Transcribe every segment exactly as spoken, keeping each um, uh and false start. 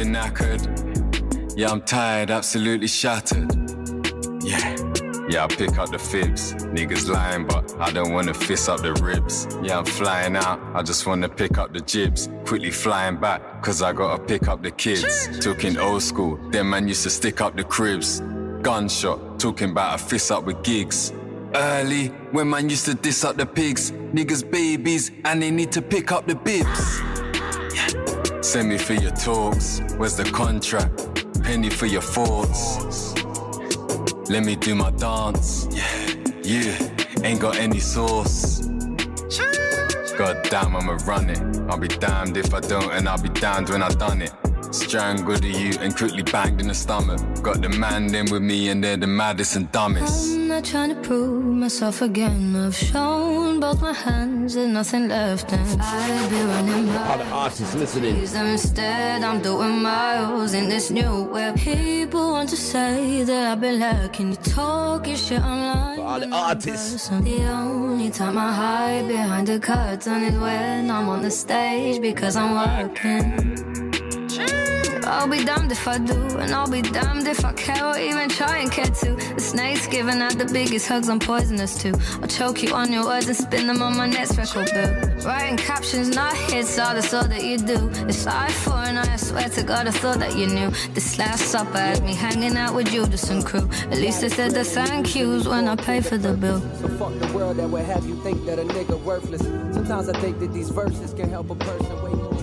been knackered. Yeah, I'm tired, absolutely shattered. Yeah, yeah, I pick up the fibs. Niggas lying, but I don't wanna fist up the ribs. Yeah, I'm flying out, I just wanna pick up the jibs. Quickly flying back, cause I gotta pick up the kids. Talking old school, them man used to stick up the cribs. Gunshot, talking about a fist up with gigs. Early, when man used to diss up the pigs. Niggas babies, and they need to pick up the bibs. Yeah. Send me for your talks, where's the contract? Penny for your thoughts. Let me do my dance. Yeah, yeah, ain't got any sauce. God damn, I'ma run it. I'll be damned if I don't, and I'll be damned when I done it. Strangled the youth and quickly banged in the stomach. Got the man then with me and they're the maddest and dumbest. I'm not trying to prove myself again. I've shown both my hands, there's nothing left, and I'd be running my all the artists listening. Instead, I'm doing miles in this new web. People want to say that I've been lacking. You talk your shit online. For all the artists. The only time I hide behind the curtain is when I'm on the stage because I'm working. I'll be damned if I do, and I'll be damned if I care or even try and care to. The snake's giving out the biggest hugs, I'm poisonous too. I'll choke you on your words and spin them on my next record bill. Writing captions, not hits, all that's all that you do. It's eye for an eye, I swear to God I thought that you knew. This last supper had me hanging out with Judas and crew. At least I said the thank yous when I pay for the bill. So fuck the world that would have you think that a nigga worthless. Sometimes I think that these verses can help a person way more.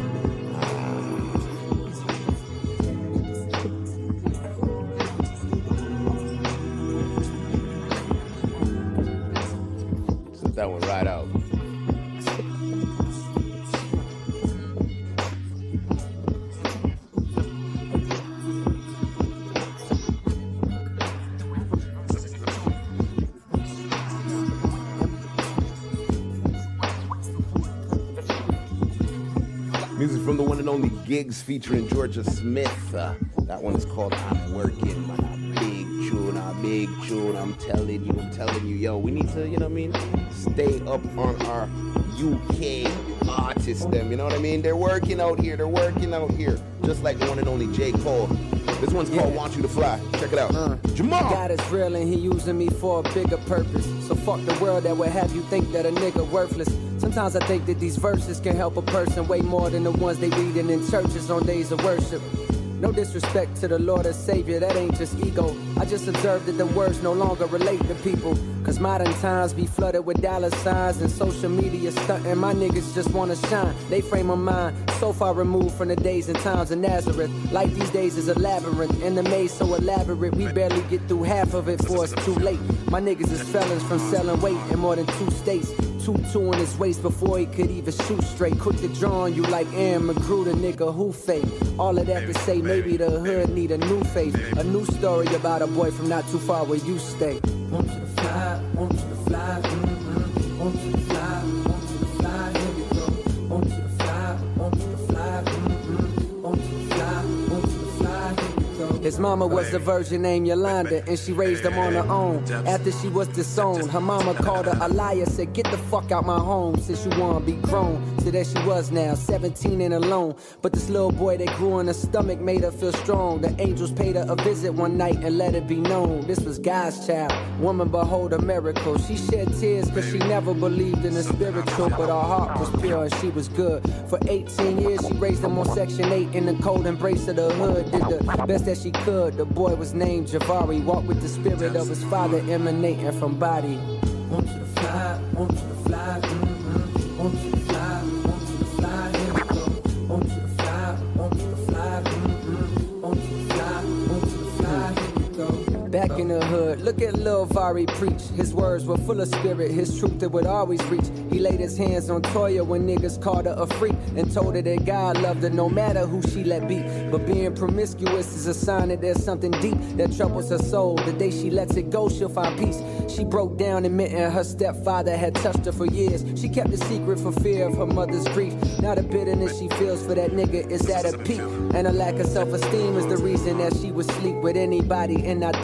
That one right out. Music from the one and only Giggs featuring Georgia Smith. Uh, that one is called I'm Working, man. A big tune, a big tune. I'm telling you, I'm telling you, yo, we need to, you know what I mean, stay up on our U K artists, them, you know what I mean? They're working out here, they're working out here. Just like the one and only J. Cole. This one's called yeah. Want You to Fly. Check it out. Uh, Jamal! God is real and he using me for a bigger purpose. So fuck the world that would have you think that a nigga worthless. Sometimes I think that these verses can help a person way more than the ones they reading in churches on days of worship. No disrespect to the Lord and Savior, that ain't just ego. I just observed that the words no longer relate to people. Cause modern times be flooded with dollar signs and social media stunting. My niggas just wanna shine. They frame of mind so far removed from the days and times of Nazareth. Life these days is a labyrinth, and the maze so elaborate we barely get through half of it before it's too late. My niggas is felons from selling weight in more than two states. Two-two in his waist before he could even shoot straight. Quick to draw on you like Aaron McGrew, the nigga who fake. All of that to say maybe the hood need a new face. A new story about a boy from not too far where you stay. Want you to fly, want you to fly, mm-hmm. Want you to fly, want you to fly, here we go. Want you to fly, want you to fly, mm-hmm. Want you to fly, want you to fly, here we go. His mama was a virgin named Yolanda, and she raised him on her own. After she was disowned, her mama called her a liar, said get the fuck out my home since you wanna be grown. So there she was now, seventeen and alone. But this little boy that grew in her stomach made her feel strong. The angels paid her a visit one night and let it be known this was God's child. Woman, behold a miracle. She shed tears cause she never believed in the spiritual, but her heart was pure and she was good. For eighteen years she raised him on Section eight in the cold embrace of the hood. Did the best that she could. The boy was named Javari, walked with the spirit of his father emanating from body. Want you to fly, want you to fly, mm-hmm. Want you to fly, want you to fly, here we go. Want you to fly, want you to fly, mm-hmm. Want you to fly, want you to fly, here we go. Back in the hood, look at Lil Vari preach. His words were full of spirit, his truth that would always reach. He laid his hands on Toya when niggas called her a freak and told her that God loved her no matter who she let be. But being promiscuous is a sign that there's something deep that troubles her soul. The day she lets it go, she'll find peace. She broke down admitting her stepfather had touched her for years. She kept the secret for fear of her mother's grief. Now the bitterness she feels for that nigga is at a peak. And a lack of self-esteem is the reason that she would sleep with anybody and not think twice.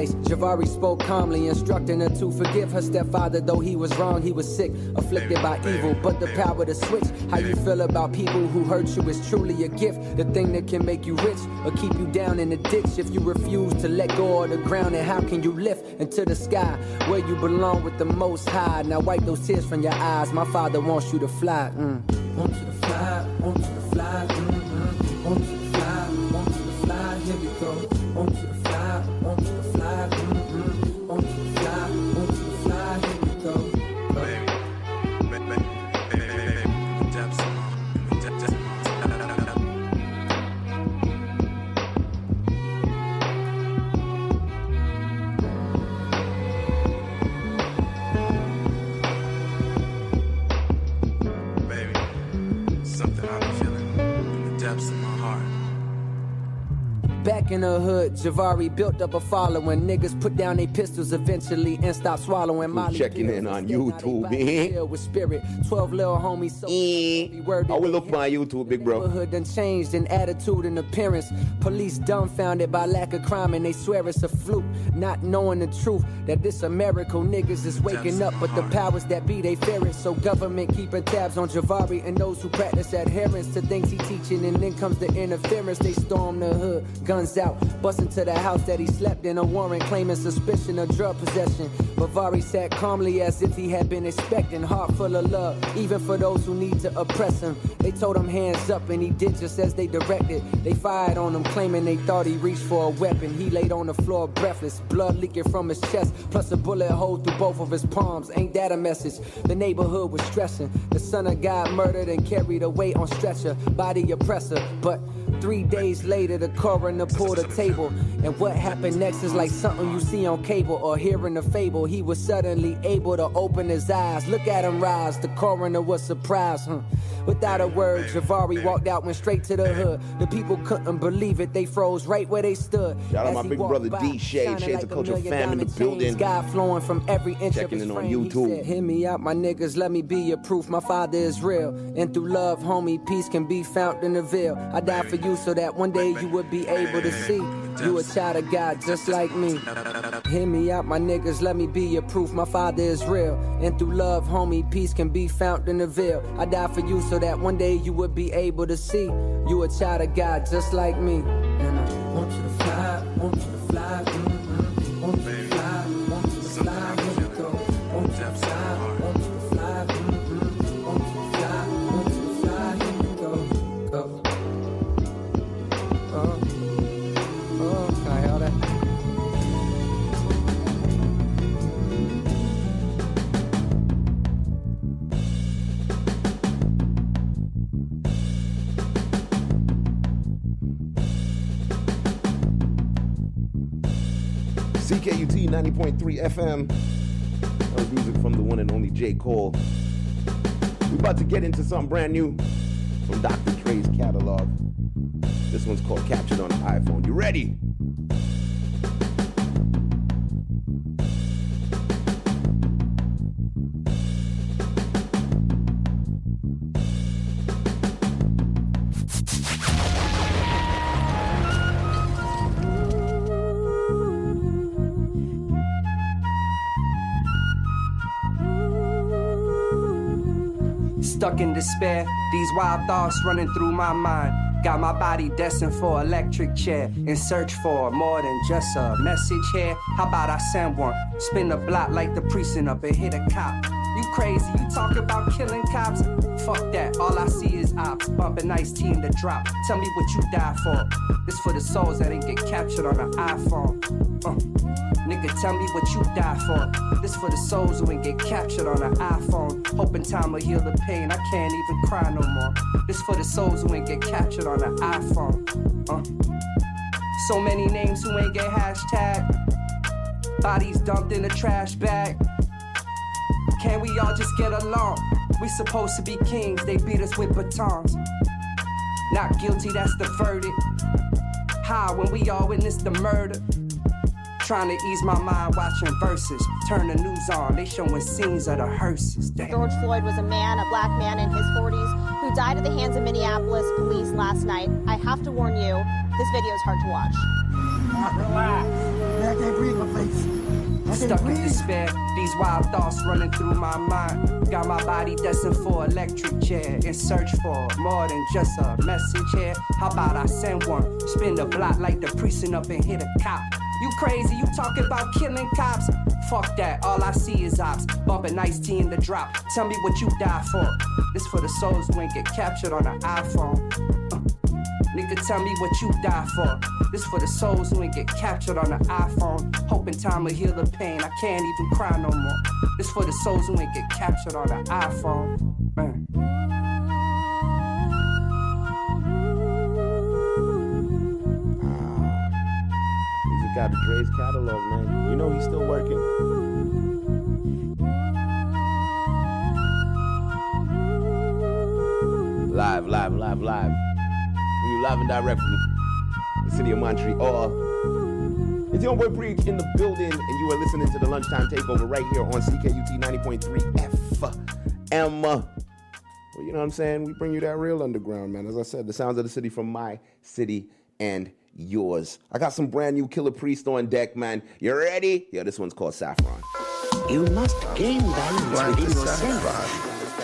face, Javari spoke calmly, instructing her to forgive her stepfather. Though he was wrong, he was sick, afflicted by evil, but the power to switch. How you feel about people who hurt you is truly a gift, the thing that can make you rich or keep you down in the ditch. If you refuse to let go of the ground, and how can you lift into the sky where you belong with the Most High? Now wipe those tears from your eyes. My father wants you to fly. Mm. Want you to fly, want you to fly. Mm-hmm. Want you to fly, want you to fly. Here we go. Want you to fly, want you to fly. Mm-hmm. Want you to fly, want you to fly. Here we go. Back in the hood, Javari built up a following. Niggas put down their pistols eventually and stopped swallowing. Molly checking in on YouTube, eh? With spirit, twelve little homies. So eh. I will look my YouTube, big bro. Neighborhood done changed in attitude and appearance. Police dumbfounded by lack of crime and they swear it's a fluke, not knowing the truth that this America niggas is waking up, but the powers that be they fear it. So government keeping tabs on Javari and those who practice adherence to things he teaching, and then comes the interference. They storm the hood, guns out, bust into the house that he slept in. A warrant claiming suspicion of drug possession. Bavari sat calmly as if he had been expecting, heart full of love, even for those who need to oppress him. They told him hands up and he did just as they directed. They fired on him, claiming they thought he reached for a weapon. He laid on the floor breathless, blood leaking from his chest, plus a bullet hole through both of his palms. Ain't that a message? The neighborhood was stressing. The son of God murdered and carried away on stretcher by the oppressor. But three days later, the coroner pulled a table, and what happened next is like something you see on cable or hear in a fable. He was suddenly able to open his eyes, look at him rise. The coroner was surprised. Huh? Without a word, Javari walked out, went straight to the hood. The people couldn't believe it, they froze right where they stood. Shout out my big brother D Shade, Shades of Culture fam in the building. Sky flowing from every inch Checking of his in frame. on YouTube. He said, hear me out, my niggas, let me be your proof. My father is real, and through love, homie, peace can be found in the veil. I died for you so that one day you would be able to see you a child of God just like me. Hear me out, my niggas, let me be your proof. My father is real, and through love, homie, peace can be found in the veil. I died for you so that one day you would be able to see you a child of God just like me. And I want you to fly, want you to fly, mm-hmm. Want you to fly, want you to fly, here we go. Want you to fly, want you to fly, mm-hmm. Want you to fly, want you to fly, here we go. Go. Oh, oh, can I hear that? C K U T ninety point three F M. That was music from the one and only J. Cole. We're about to get into something brand new from Doctor Dre's catalog. This one's called Captured on an iPhone. You ready? Stuck in despair, these wild thoughts running through my mind. Got my body destined for electric chair, in search for more than just a message here. How about I send one, spin the block like the precinct up and hit a cop. You crazy, you talk about killing cops? Fuck that, all I see is ops, bumping Ice T in the drop. Tell me what you die for. This for the souls that didn't get captured on an iPhone. Uh. Nigga, tell me what you die for. This for the souls who ain't get captured on an iPhone. Hoping time will heal the pain, I can't even cry no more. This for the souls who ain't get captured on an iPhone. Uh. So many names who ain't get hashtag. Bodies dumped in a trash bag. Can we all just get along? We supposed to be kings, they beat us with batons. Not guilty, that's the verdict. How when we all witness the murder? Trying to ease my mind watching verses. Turn the news on, they showing scenes of the hearses. Damn. George Floyd was a man, a black man in his forties, who who died at the hands of Minneapolis police last night. I have to warn you, this video is hard to watch. Relax. I can't breathe my face. Stuck in despair, these wild thoughts running through my mind. Got my body destined for electric chair. In search for more than just a message here. How about I send one? Spin the block like the precinct up and hit a cop. You crazy, you talking about killing cops? Fuck that, all I see is ops. Bumping iced tea in the drop. Tell me what you die for. This for the souls who ain't get captured on an iPhone. Uh. Nigga, tell me what you die for. This for the souls who ain't get captured on an iPhone. Hoping time will heal the pain. I can't even cry no more. This for the souls who ain't get captured on an iPhone. Man. Music out of Dre's catalog, man. You know he's still working. Live, live, live, live. We live and direct from the city of Montreal. It's your boy Preach in the building, and you are listening to the Lunchtime Takeover right here on C K U T ninety point three F M. Well, you know what I'm saying? We bring you that real underground, man. As I said, the sounds of the city from my city and yours. I got some brand new Killer Priest on deck, man. You ready? Yeah, this one's called Saffron. You must gain balance within yourself.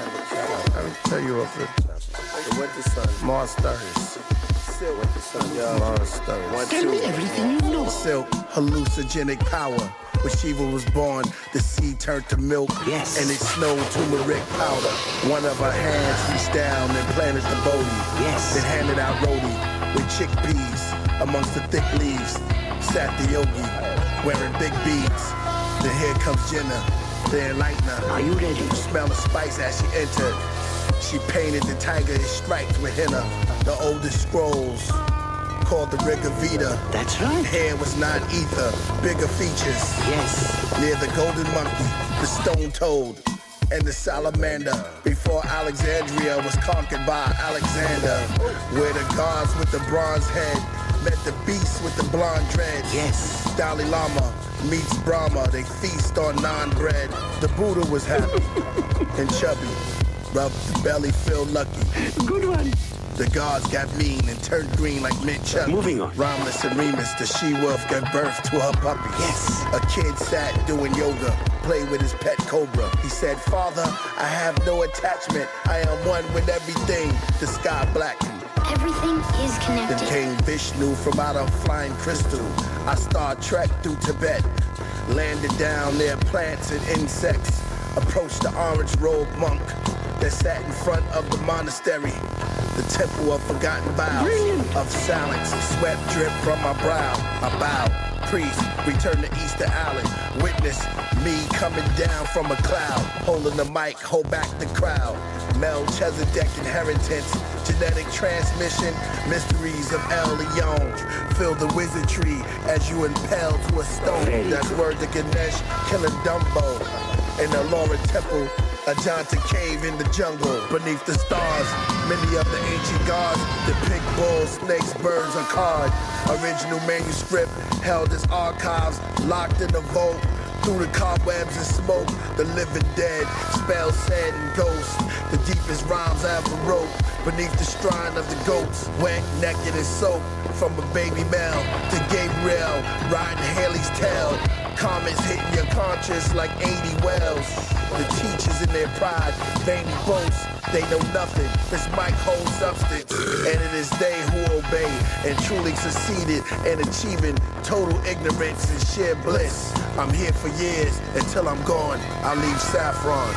I'll tell you what it. The winter sun. Mars Stars. Silk. Winter sun, yo. Mars Stars. Tell me everything you know. Silk, hallucinogenic power. When Shiva was born, the seed turned to milk. Yes. And it snowed turmeric powder. One of her hands reached down and planted the bodhi. Yes. Then handed out roti with chickpeas amongst the thick leaves. Sat the yogi, wearing big beads. Then here comes Jenna, the enlightener. Are you ready? You smell the spice as she entered. She painted the tiger in stripes with henna. The oldest scrolls called the Riga Vita. That's right. Hair was not ether, bigger features. Yes. Near the golden monkey, the stone toad, and the salamander. Before Alexandria was conquered by Alexander. Where the gods with the bronze head met the beasts with the blonde dreads. Yes. Dalai Lama meets Brahma. They feast on non-bread. The Buddha was happy and chubby. Rubbed the belly, feel lucky. Good one. The gods got mean and turned green like mint chutney. Moving on. Romulus and Remus, the she-wolf, gave birth to her puppies. Yes. A kid sat doing yoga, played with his pet cobra. He said, Father, I have no attachment. I am one with everything. The sky blackened. Everything is connected. Then came Vishnu from out of flying crystal. I Star Trek through Tibet. Landed down near plants and insects. Approached the orange-robed monk that sat in front of the monastery. The temple of forgotten vows. Brilliant. Of silence. Sweat drip from my brow. I bow. Priest, return to Easter Island. Witness me coming down from a cloud. Holding the mic, hold back the crowd. Melchizedek inheritance. Genetic transmission. Mysteries of El Leon. Feel the wizardry as you impel to a stone. That's word to Ganesh, killing Dumbo. In the Laura Temple, Ajanta cave in the jungle, beneath the stars. Many of the ancient gods depict bulls, snakes, birds, or card. Original manuscript held as archives, locked in the vault. Through the cobwebs and smoke, the living dead, spells said and ghosts. The deepest rhymes I ever wrote, beneath the shrine of the goats. Wet, naked, and soaked, from a baby Mel to Gabriel, riding Haley's tail. Comments hitting your conscience like eighty wells. The teachers in their pride, vain boast, they know nothing. This mic holds substance, and it is they who obey and truly succeeded in achieving total ignorance and sheer bliss. I'm here for years, until I'm gone, I'll leave Saffron.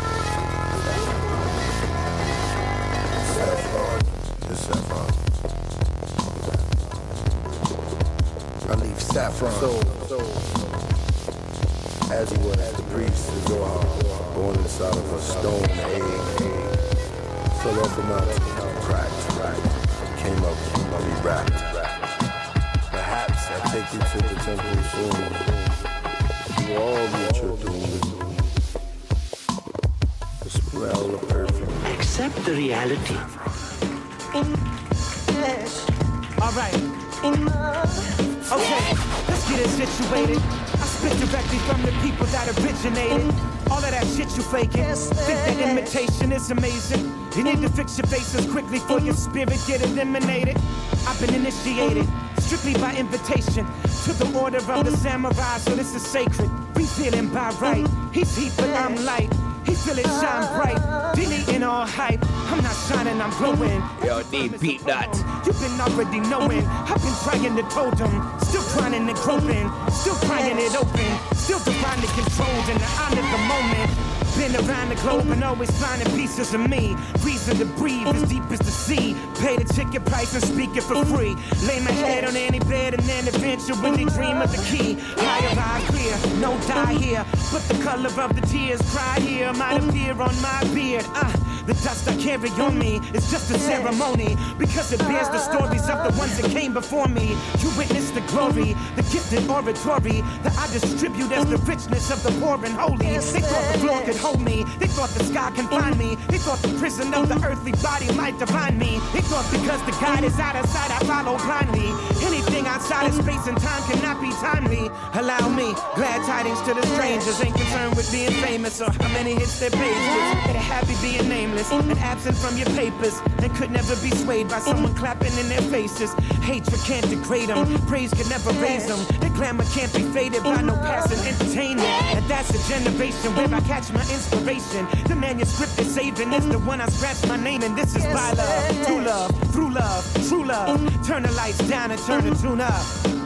Saffron, it's Saffron. I leave Saffron. So, so. As he was, the priest is born inside of a stone egg. Fell off a mountain, cracked, cracked. Came up, came up, he rapped. Perhaps I take you to the temple soon. You all meet your doom. The smell of perfume. Accept the reality. In flesh. All right. In my Okay, let's get it situated. I spit directly from the people that originated. All of that shit you faking. Think that imitation is amazing. You need to fix your faces quickly for your spirit get eliminated. I've been initiated strictly by invitation to the order of the samurai, so this is sacred. We feeling by right. He's heat, but I'm light. He feel it shine bright. Deleting all hype. I'm not shining, I'm glowing. Yo, they beat that. You've been already knowing. I've been trying to told them. Still trying to groping. Still prying it open. Still divinely controlled in the honor of the moment. Been around the globe and always finding pieces of me. Reason to breathe as deep as the sea. Pay the ticket price and speak it for free. Lay my head on any bed and then eventually dream of the key. Higher eye clear, no die here. But the color of the tears cry here might appear on my beard. Uh, the dust I carry on me is just a ceremony. Because it bears the stories of the ones that came before me. You witness the glory, the gifted oratory that I distribute as the richness of the poor and holy. They thought the floor could hold me. They thought the sky can find me. They thought the prison of the earthly body might divine me. They thought because the God is out of sight, I follow blindly. Anything outside of space and time cannot be timely. Allow me, glad tidings to the strangers. Ain't concerned with being famous or how many hits their pages. They're happy being nameless and absent from your papers. And could never be swayed by someone clapping in their faces. Hatred can't degrade them. Praise can never raise them. Their glamour can't be faded by no passing entertainment. And that's a generation where I catch my inspiration. The manuscript is saving is the one I scratch my name in. This is by love, to love, through love, true love. Turn the lights down and turn the tune up.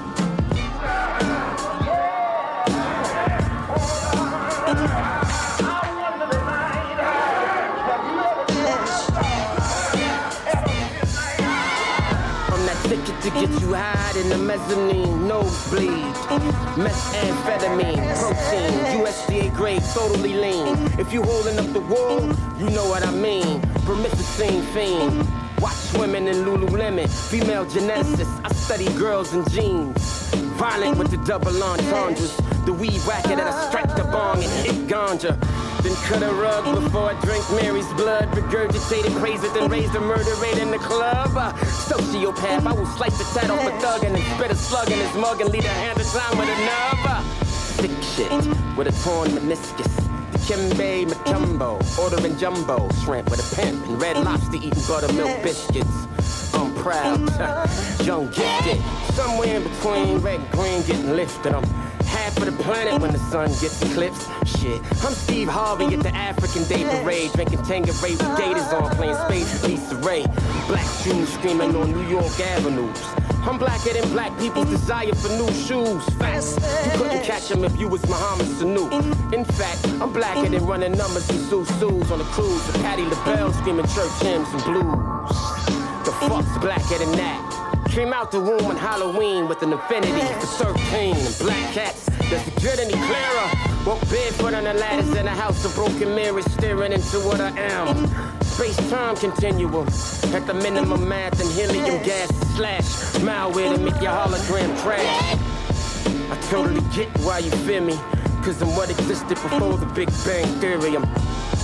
Ticket to get you high in the mezzanine, nosebleed, methamphetamine, protein, U S D A grade, totally lean. If you holding up the wall, you know what I mean. Promethazine fiend, watch women in Lululemon, female geneticist. I study girls and jeans, violent with the double entendres. The weed racket that I strike the bong and hit ganja. Then cut a rug before I drink Mary's blood. Regurgitated, praise it, then raise the murder rate in the club. Uh, sociopath, I will slice the tat off a thug and then spit a slug in his mug and lead a hand of time with a nub. Uh, sick shit with a torn meniscus. Dikembe Mutombo, ordering jumbo shrimp with a pimp and red lobster eating buttermilk biscuits. I'm proud, young gifted, somewhere in between red and green getting lifted. I'm half of the planet when the sun gets eclipsed. Shit, I'm Steve Harvey at the African Day Parade, drinking Tanqueray with gators on, playing space with Lisa Ray. Black shoes screaming on New York avenues. I'm blacker than black people's desire for new shoes. Fast, you couldn't catch him if you was Muhammad Sanu. In fact, I'm blacker than running numbers and Sue-Sues on a cruise with Patti LaBelle screaming church hymns and blues. The fuck's blacker than that? Came out the womb on Halloween with an affinity for thirteen and black cats. Does it get any clearer? Walk barefoot on the ladders in a house of broken mirrors, staring into what I am. Space-time continuum at the minimum math and helium gas slash malware to make your hologram crash. I totally get why you fear me, cause I'm what existed before the Big Bang Theory. I'm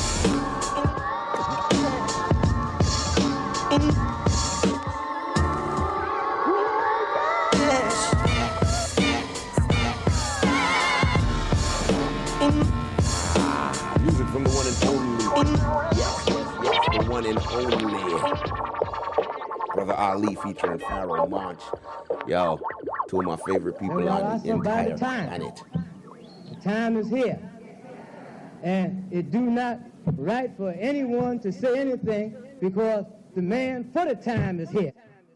From the one and only, yes, yes, the one and only Brother Ali featuring Pharoah Monch. Yo, two of my favorite people on the entire planet. The time is here, and it do not right for anyone to say anything because the man for the time is here.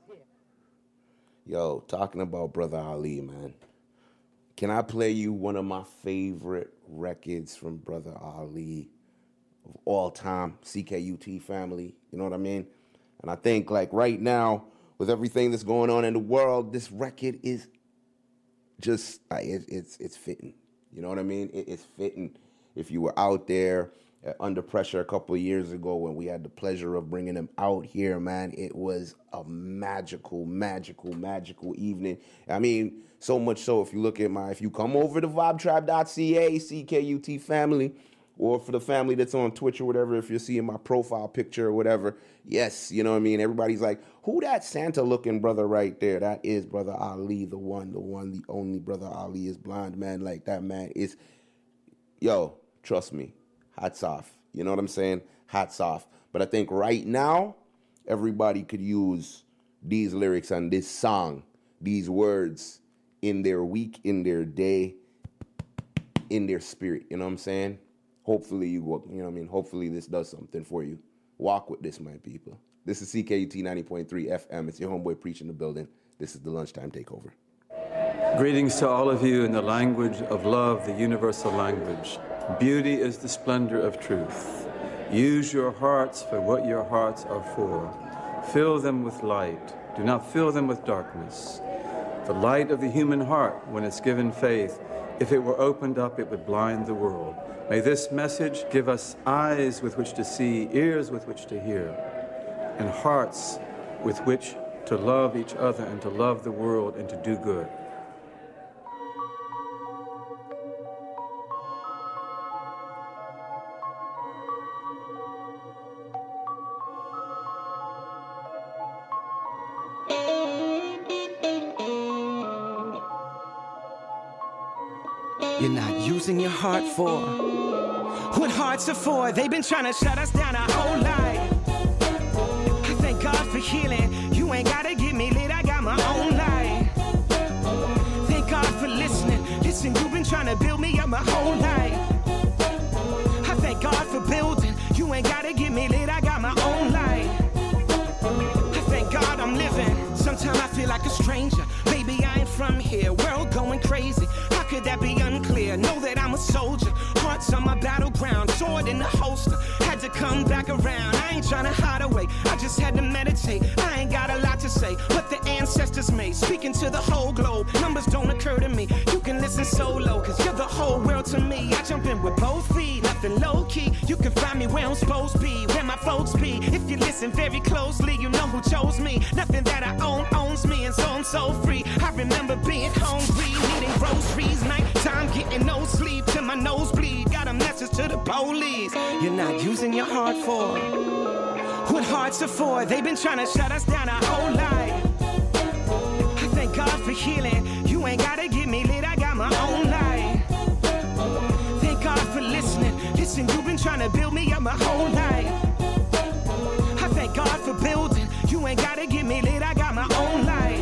Yo, talking about Brother Ali, man. Can I play you one of my favorite records from Brother Ali of all time, C K U T family? You know what I mean? And I think, like, right now, with everything that's going on in the world, this record is just, uh, it, it's it's fitting. You know what I mean? It, it's fitting. If you were out there uh, under pressure a couple of years ago when we had the pleasure of bringing him out here, man, it was a magical, magical, magical evening. I mean, so much so, if you look at my, if you come over to vibe tribe dot c a, C K U T family, Or for the family that's on Twitch or whatever, if you're seeing my profile picture or whatever, yes, you know what I mean? Everybody's like, who that Santa-looking brother right there? That is Brother Ali, the one, the one, the only Brother Ali is blind, man. Like, that man is, yo, trust me, hats off. You know what I'm saying? Hats off. But I think right now, everybody could use these lyrics and this song, these words in their week, in their day, in their spirit. You know what I'm saying? Hopefully, you will, you know what I mean? Hopefully this does something for you. Walk with this, my people. This is C K U T ninety point three F M. It's your homeboy preaching the building. This is the Lunchtime Takeover. Greetings to all of you in the language of love, the universal language. Beauty is the splendor of truth. Use your hearts for what your hearts are for. Fill them with light. Do not fill them with darkness. The light of the human heart, when it's given faith, if it were opened up, it would blind the world. May this message give us eyes with which to see, ears with which to hear, and hearts with which to love each other and to love the world and to do good. You're not using your heart for what hearts are for. They've been trying to shut us down our whole life. I thank God for healing. You ain't gotta get me lit, I got my own life. Thank God for listening. Listen, you've been trying to build me up my whole life. I thank God for building. You ain't gotta get me lit, I got my own life. I thank God I'm living. Sometimes I feel like a stranger. Maybe I ain't from here. World going crazy. How could that be unclear? Know that I'm a soldier. Hearts on my battleground. Sword in the holster. Had to come back around. I ain't trying to hide away. I just had to meditate. I ain't got a lot to say. What the ancestors made. Speaking to the whole globe. Numbers don't occur to me. You can listen solo. Cause you're the whole world to me. I jump in with both feet. Nothing low key. You can find me where I'm supposed to be. Where my folks be. If you listen very closely, you know who chose me. Nothing that I own owns me. And so I'm so free. I remember being hungry, needing groceries, nighttime getting no sleep till my nose bleed. Got a message to the police. You're not using your heart for what hearts are for. They've been trying to shut us down our whole life. I thank God for healing. You ain't gotta get me lit, I got my own life. Thank God for listening. Listen, you've been trying to build me up my whole life. I thank God for building. You ain't gotta get me lit, I got my own life.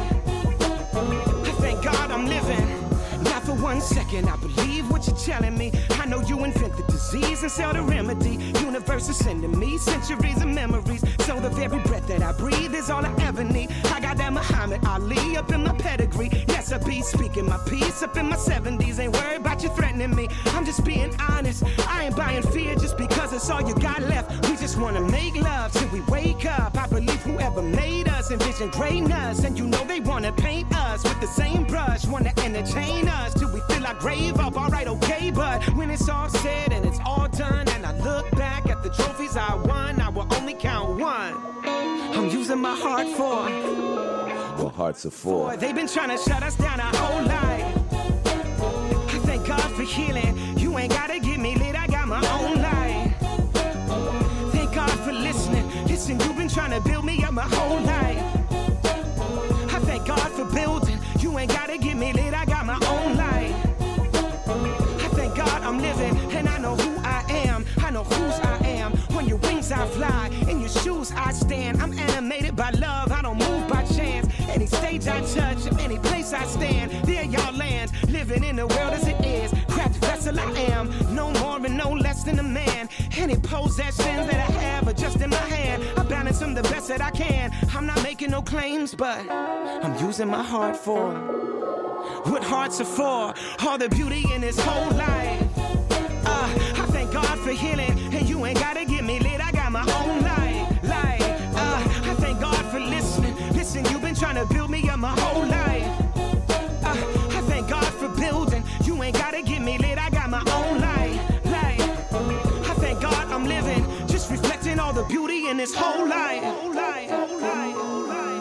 God, I'm living. Not for one second, I believe what you're telling me. I know you invent the disease and sell the remedy. Universe is sending me centuries of memories. So the very breath that I breathe is all I ever need. I got that Muhammad Ali up in my pedigree. Yes, I be speaking my peace up in my seventies. Ain't worried about you threatening me. I'm just being honest. I ain't buying fear just because it's all you got left. We just wanna make love till we wake up. I believe whoever made us envisioned greatness. And you know they wanna paint us with the same brush. Wanna entertain us till we fill our grave up. Alright, okay, but when it's all said and it's all done, and I look back at the trophies I won, I will only count one. I'm using my heart for what hearts are for. They've been trying to shut us down our whole life. I thank God for healing. You ain't gotta get me lit, I got my own life. Thank God for listening. Listen, you've been trying to build me up my whole life. I thank God for building. You ain't gotta get me lit, I got my own life. I thank God I'm living, and I know who I am. I know whose I am. On your wings I fly, in your shoes I stand. I'm animated by love, I don't move by chance. Any stage I touch, any place I stand, there y'all land. Living in the world as it is, cracked vessel I am. No more and no less than a man. Any possessions that I have are just in my hand. I balance them the best that I can. I'm not making no claims, but I'm using my heart for what hearts are for. All the beauty in this whole life. Uh, I thank God for healing, and you ain't gotta get me lit, I got my own life. Life. Uh, I thank God for listening. Listen, you've been trying to build me up my whole life. Uh, I thank God for building. You ain't gotta get me lit, I got my own life. Life. I thank God I'm living, just reflecting all the beauty in this whole life. Whole life. Whole life. Whole life.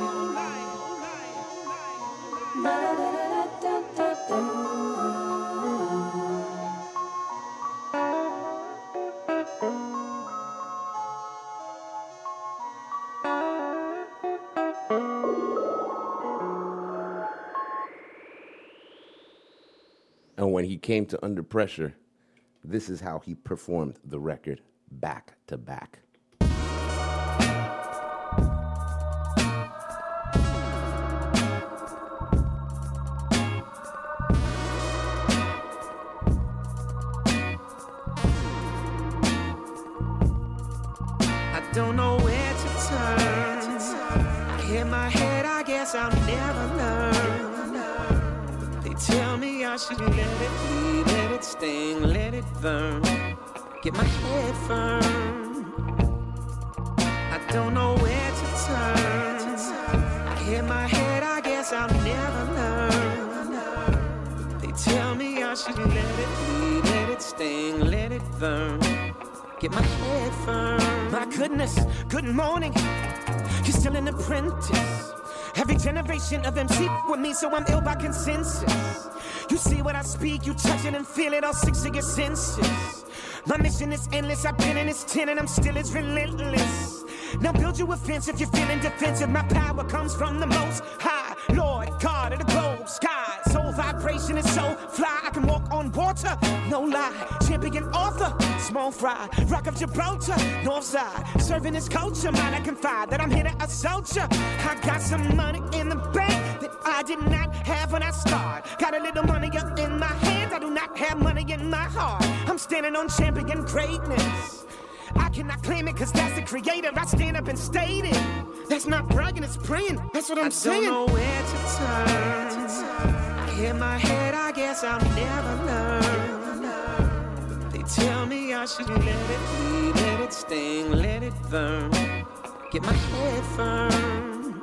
Whole life. And when he came to Under Pressure, this is how he performed the record back to back. Don't know where to turn. In my head, I guess I'll never learn. They tell me I should let it bleed, let it sting, let it burn. Get my head firm. I don't know where to turn. In my head, I guess I'll never learn. They tell me I should let it bleed, let it sting, let it burn. Get my head firm. My goodness, good morning. You're still an apprentice. Every generation of M C with me, so I'm ill by consensus. You see what I speak, you touch it and feel it, all six of your senses. My mission is endless, I've been in this ten and I'm still as relentless. Now build you a fence if you're feeling defensive. My power comes from the most high, Lord God of the globe, sky. Soul vibration is so fly, I can walk on water, no lie. Champion author, small fry, rock of Gibraltar, north side. Serving this culture, mine I confide that I'm here to assault ya. I got some money in the bank that I did not have when I started. Got a little money up in my hands, I do not have money in my heart. I'm standing on champion greatness. I cannot claim it cause that's the creator. I stand up and state it. That's not bragging, it's praying. That's what I'm I saying. I don't know where to turn. In my head, I guess I'll never learn. They tell me I should let it bleed, let it sting, let it burn. Get my head firm.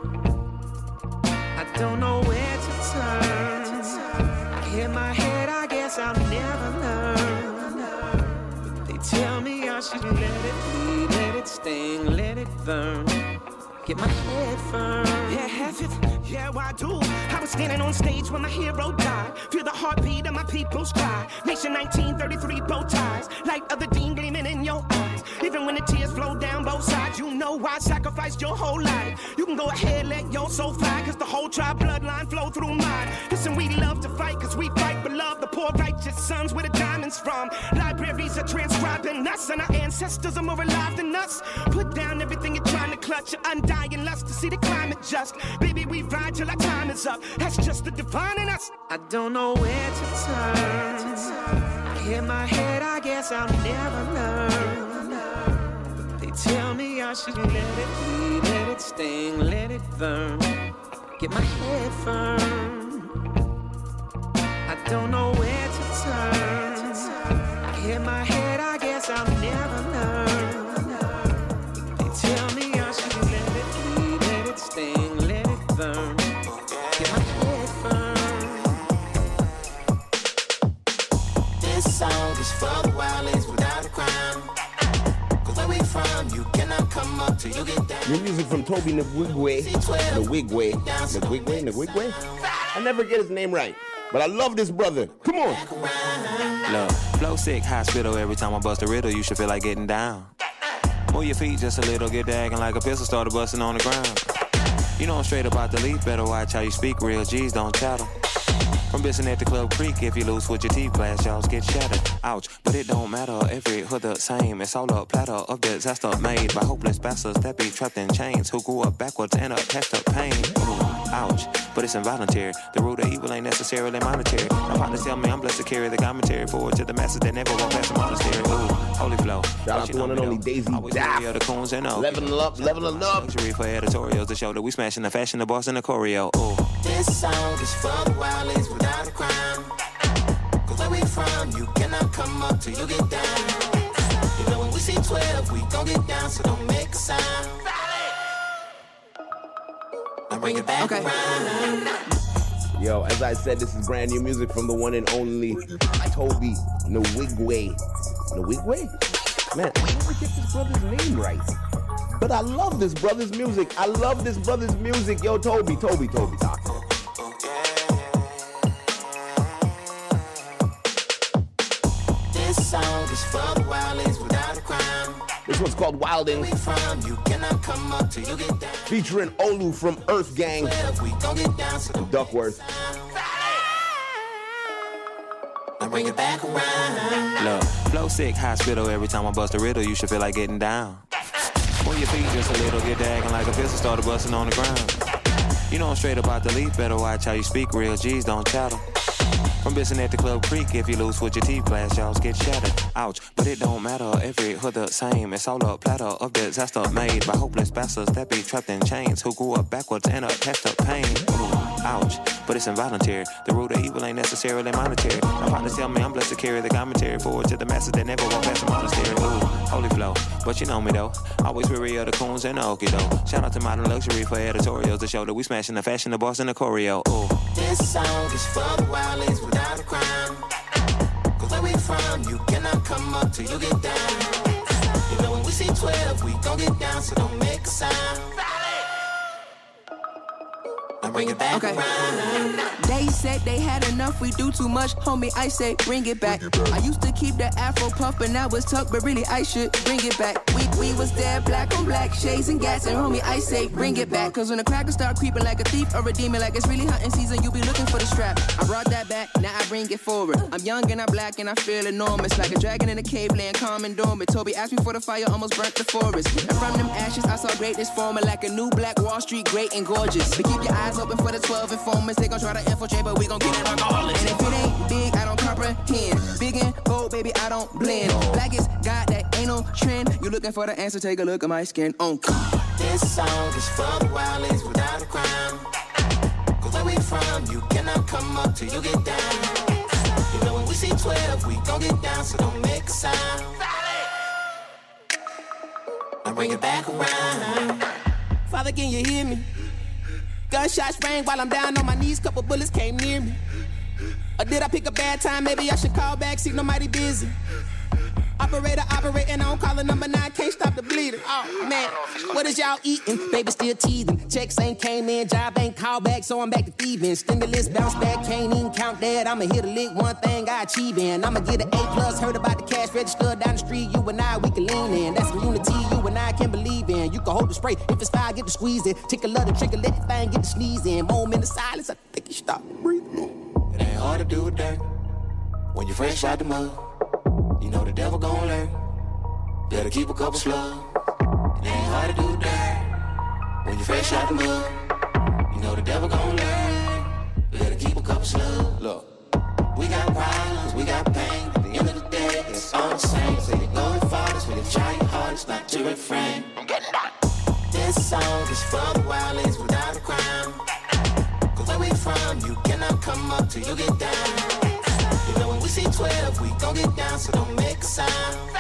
I don't know where to turn. In my head, I guess I'll never learn. They tell me I should let it bleed, let it sting, let it burn. Get my head firm. Yeah, have it. Yeah, I do. I was standing on stage when my hero died. Feel the heartbeat of my people's cry. Nation nineteen thirty-three bow ties. Light of the dean gleaming in your eyes. Even when the tears flow down both sides, you know I sacrificed your whole life. You can go ahead, let your soul fly, cause the whole tribe bloodline flow through mine. Listen, we love to fight, cause we fight for love. The poor righteous sons where the diamonds from. Libraries are transcribing us, and our ancestors are more alive than us. Put down everything you're trying to clutch. Your undying lust to see the climate just. Baby, we ride till our time is up. That's just the divine in us. I don't know where to turn. In my head, I guess I'll never learn. They tell me I should let it bleed, let it sting, let it burn. Get my head firm. I don't know where to turn. In my head, I guess I'll never learn. They tell me I should let it bleed, let it sting, let it burn. Get my head firm. This song is for the wildlings without a crown. Cause where we from, you cannot come up till you get down. New music from Toby Nwigwe. Nwigwe. Nwigwe. Nwigwe. I never get his name right, but I love this brother. Come on. Look, flow sick, hospital. Every time I bust a riddle, you should feel like getting down. Move your feet just a little, get dagging like a pistol started busting on the ground. You know I'm straight about the leaf, better watch how you speak. Real G's don't chatter. From Bisson at the Club Creek, if you lose with your teeth, glass jaws get shattered. Ouch, but it don't matter, every hood the same. It's all a platter of disaster made by hopeless bastards that be trapped in chains, who grew up backwards and up past the pain. Ooh, ouch, but it's involuntary. The root of evil ain't necessarily monetary. My partners tell me I'm blessed to carry the commentary forward to the masses that never walk past the monastery. Ooh, holy flow. Shout out to one and only Daisy Daff. Leveling up, leveling up. Luxury for editorials to show that we smashing the fashion, the boss, and the choreo. Ooh. This song is for the wildlings without a crown. Cause where we from, you cannot come up till you get down. You know when we see twelve, we gon' get down, so don't make a sound. Now bring it back okay. around. Yo, as I said, this is brand new music from the one and only Toby Nwigwe. Nwigwe? Man, I never get this brother's name right. But I love this brother's music. I love this brother's music. Yo, Toby, Toby, Toby, talk to me. This song is for the wildlings without a crown. This one's called Wilding. You cannot come up till you get down. Featuring Olu from Earth Gang we gon' get down, so and Duckworth. bring it back around. Look, flow sick hospital. Every time I bust a riddle, you should feel like getting down. Move your feet just a little, get dagging like a pistol started busting on the ground. You know I'm straight about the leaf, better watch how you speak. Real G's don't chatter. From Bisson at the Club Creek, if you lose with your teeth, glass jaws get shattered. Ouch, but it don't matter, every hood the same. It's all a platter of disaster made by hopeless bastards that be trapped in chains, who grew up backwards and up past the pain. Ooh, ouch, but it's involuntary. The root of evil ain't necessarily monetary. My partners tell me I'm blessed to carry the commentary forward to the masses that never walk past the monastery. Ooh, holy flow, but you know me though. Always weary of the coons and the okie doke. Shout out to Modern Luxury for editorials to show that we smashing the fashion, the boss, and the choreo. Ooh. This song is for the wildlings without a crown. Cause where we from, you cannot come up till you get down. You know when we see twelve, we gon' get down, so don't make a sound. I bring it back okay. around. They said they had enough, we do too much. Homie, I say bring it back. Bring it back. I used to keep the afro puff, but now it's tucked, but really I should bring it back. We we was there, black on black, shades and gas, and homie, I say bring it back. Cause when the crackers start creeping like a thief or a demon, like it's really hunting season, you be looking for the strap. I brought that back, now I bring it forward. I'm young and I'm black and I feel enormous, like a dragon in a cave laying calm and dormant. Toby asked me for the fire, almost burnt the forest. And from them ashes, I saw greatness forming like a new black Wall Street, great and gorgeous. But keep your eyes open for the twelve informants. They gon' try to infiltrate, but we gon' get it regardless. And if it ain't big, I don't comprehend. Big and bold, baby, I don't blend. Black is God, that ain't no trend. You looking for the answer, take a look at my skin. On this song is for the wildlings without a crown. Cause where we from, you cannot come up till you get down. You know when we see twelve, we gon' get down, so don't make a sound. I bring it back around. Father, can you hear me? Gunshots rang while I'm down on my knees, couple bullets came near me. Or did I pick a bad time? Maybe I should call back, signal mighty busy. Operator operating on caller number nine, can't stop the bleeding. Oh man, what is y'all eating? Baby still teething. Checks ain't came in, job ain't called back, so I'm back to thieving. Stimulus bounce back, can't even count that. I'ma hit a lick, one thing I achieve in. I'ma get an A plus, heard about the cash register down the street. You and I, we can lean in. That's community you and I can believe in. You can hold the spray, if it's fire, get the squeeze in. Tickle of the trigger, let the thing get the sneeze in. Moment of silence, I think you stop breathing. It ain't hard to do with that when you're fresh out the mud. You know the devil gon' learn. Better keep a couple slugs. It ain't hard to do that when you fresh out the mud. You know the devil gon' learn. Better keep a couple slugs. Look, we got problems, we got pain. At the end of the day, it's all the same. So you go and fathers when you try your hardest not to refrain. I'm getting down. This song is for the wildlings without a crown. Cause where we from, you cannot come up till you get down. You know when we see twelve, we gon' get down, so don't make a sound.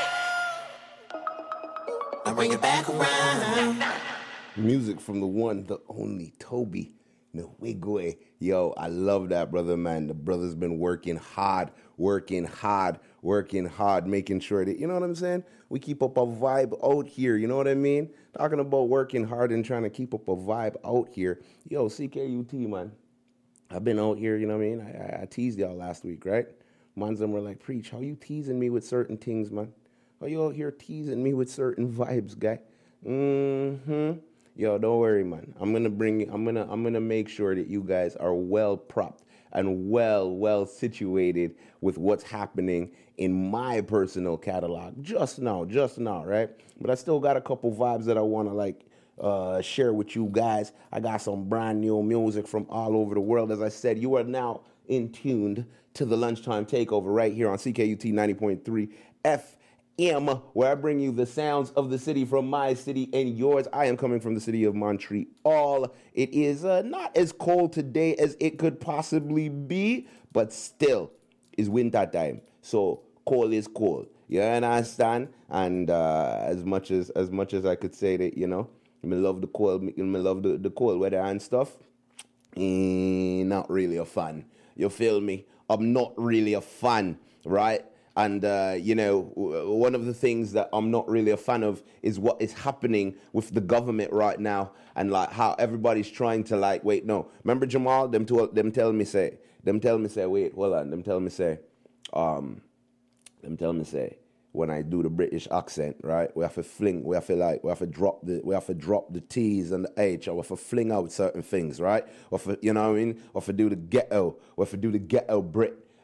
I bring it back around. Music from the one, the only Toby Nwigwe. Yo, I love that brother, man. The brother's been working hard, working hard, working hard, making sure that, you know what I'm saying? We keep up a vibe out here, you know what I mean? Talking about working hard and trying to keep up a vibe out here. Yo, C K U T, man. I've been out here, you know what I mean? I, I, I teased y'all last week, right? Mons them were like, Preach, how you teasing me with certain things, man? How you out here teasing me with certain vibes, guy? Mm-hmm. Yo, don't worry, man. I'm gonna bring I'm gonna I'm gonna make sure that you guys are well propped and well, well situated with what's happening in my personal catalog. Just now, just now, right? But I still got a couple vibes that I wanna like Uh, share with you guys. I got some brand new music from all over the world. As I said, you are now in tuned to the Lunchtime Takeover right here on C K U T ninety point three F M, where I bring you the sounds of the city from my city and yours. I am coming from the city of Montreal. It is uh, not as cold today as it could possibly be, but still is winter time. So cold is cold. You understand? And uh, as much as as much as I could say that, you know, me love the cold, me love the, the cold weather and stuff. Mm, not really a fan. You feel me? I'm not really a fan, right? And, uh, you know, one of the things that I'm not really a fan of is what is happening with the government right now and, like, how everybody's trying to, like, wait, no. Remember, Jamal? Them, to, them telling me, say, them telling me, say, wait, hold on. Them telling me, say, um, them telling me, say, when I do the British accent, right, we have to fling, we have to like, we have to drop the, we have to drop the T's and the H, or we have to fling out certain things, right? Or for, you know what I mean? Or for do the ghetto, or for do the ghetto Brit,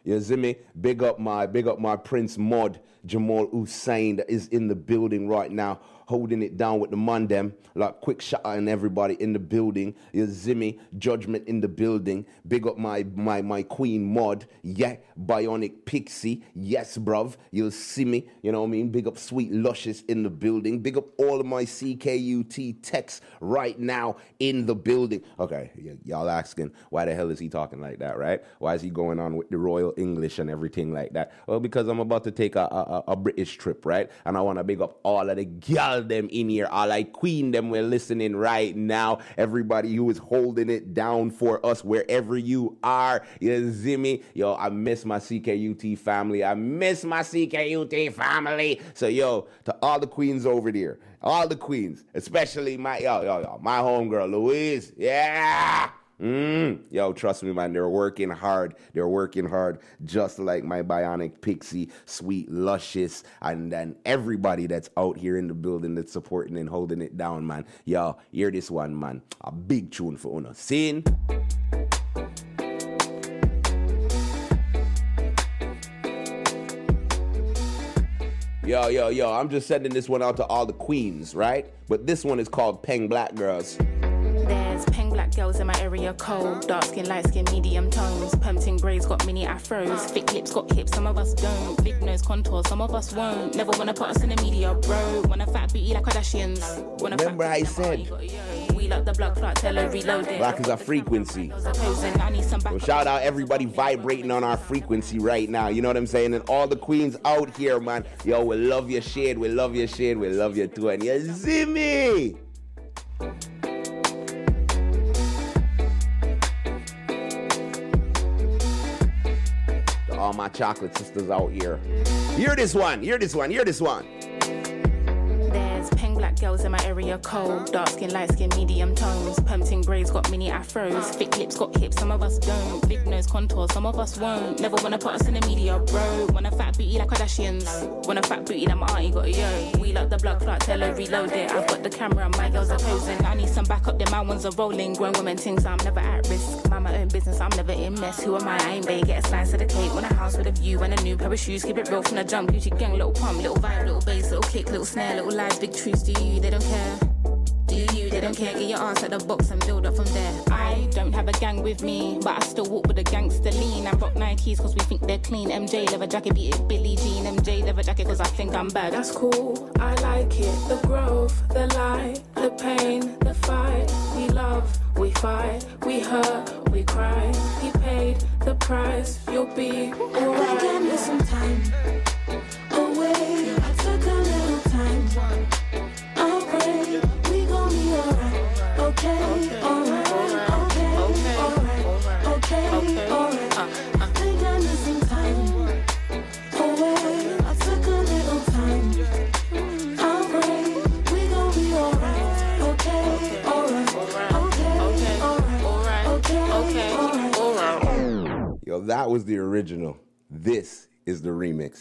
You see me? Big up my, big up my Prince Mod, Jamal Hussein, that is in the building right now, holding it down with the man them. Like, quick shout out and everybody in the building. You see me? Judgment in the building. Big up my, my, my Queen Mod. Yeah, Bionic Pixie. Yes, bruv. You'll see me. You know what I mean? Big up Sweet Luscious in the building. Big up all of my C K U T techs right now in the building. Okay, y- y'all asking, why the hell is he talking like that, right? Why is he going on with the Royal English and everything like that? Well, because I'm about to take a, a, a British trip, right? And I want to big up all of the gal them in here, all like Queen them we're listening right now. Everybody who is holding it down for us wherever you are. You see me? Yo, I miss my C K U T family. I miss my C K U T family. So, yo, to all the queens over there, all the queens, especially my, yo, yo, yo, my homegirl, Louise. Yeah. Mm. Yo, trust me, man, they're working hard. They're working hard, just like my Bionic Pixie, Sweet Luscious, and then everybody that's out here in the building that's supporting and holding it down, man. Yo, hear this one, man. A big tune for Una. Sin. Yo, yo, yo, I'm just sending this one out to all the queens, right? But this one is called Peng Black Girls. There's Peng Black girls in my area, cold. Dark skin, light skin, medium tones. Pumping braids got mini afros. Thick lips got hips, some of us don't. Big nose contours, some of us won't. Never wanna put us in the media, bro. Wanna fat booty like Kardashians. Wanna Remember I said, we like the blood clot, tell her reload it. Black is our frequency. So shout out everybody vibrating on our frequency right now. You know what I'm saying? And all the queens out here, man. Yo, we love your shade. We love your shade. We love you too. And you see me? To all my chocolate sisters out here. Hear this one. Hear this one. Hear this one. There's Peng Black girls in my area, cold. Dark skin, light skin, medium tones. Pumping braids got mini afros. Thick lips got hips, some of us don't. Big nose contours, some of us won't. Never wanna put us in the media, bro. Wanna fat booty like Kardashians. Wanna fat booty that my auntie got, yo. We like the blood clot, tell her reload it. I've got the camera, my girls are posing. I need some backup, then my ones are rolling. Grown women things, I'm never at risk. Mind my own business, I'm never in mess. Who am I? I ain't bae, get a slice of the cake. Want a house with a view and a new pair of shoes. Keep it real from the jump. Gucci gang, little pump, little vibe, little bass, little kick, little snare, little lies, big truths. Do you? They don't care. Do you? They don't care. Get your ass at the box and build up from there. I don't have a gang with me, but I still walk with a gangster lean. I rock Nikes cause we think they're clean. M J leather jacket, beat it Billie Jean. M J leather jacket cause I think I'm bad. That's cool, I like it. The growth, the light, the pain, the fight. We love, we fight, we hurt, we cry. He paid the price, you'll be alright. Give me some time away. I took a little time. I'll pray we gon' be alright. Okay, alright, okay, alright, okay, alright. I think I need some time away. I took a little time. I'll pray we gon' be alright. Okay, alright, okay, alright, okay, alright, alright. Yo, that was the original. This is the remix.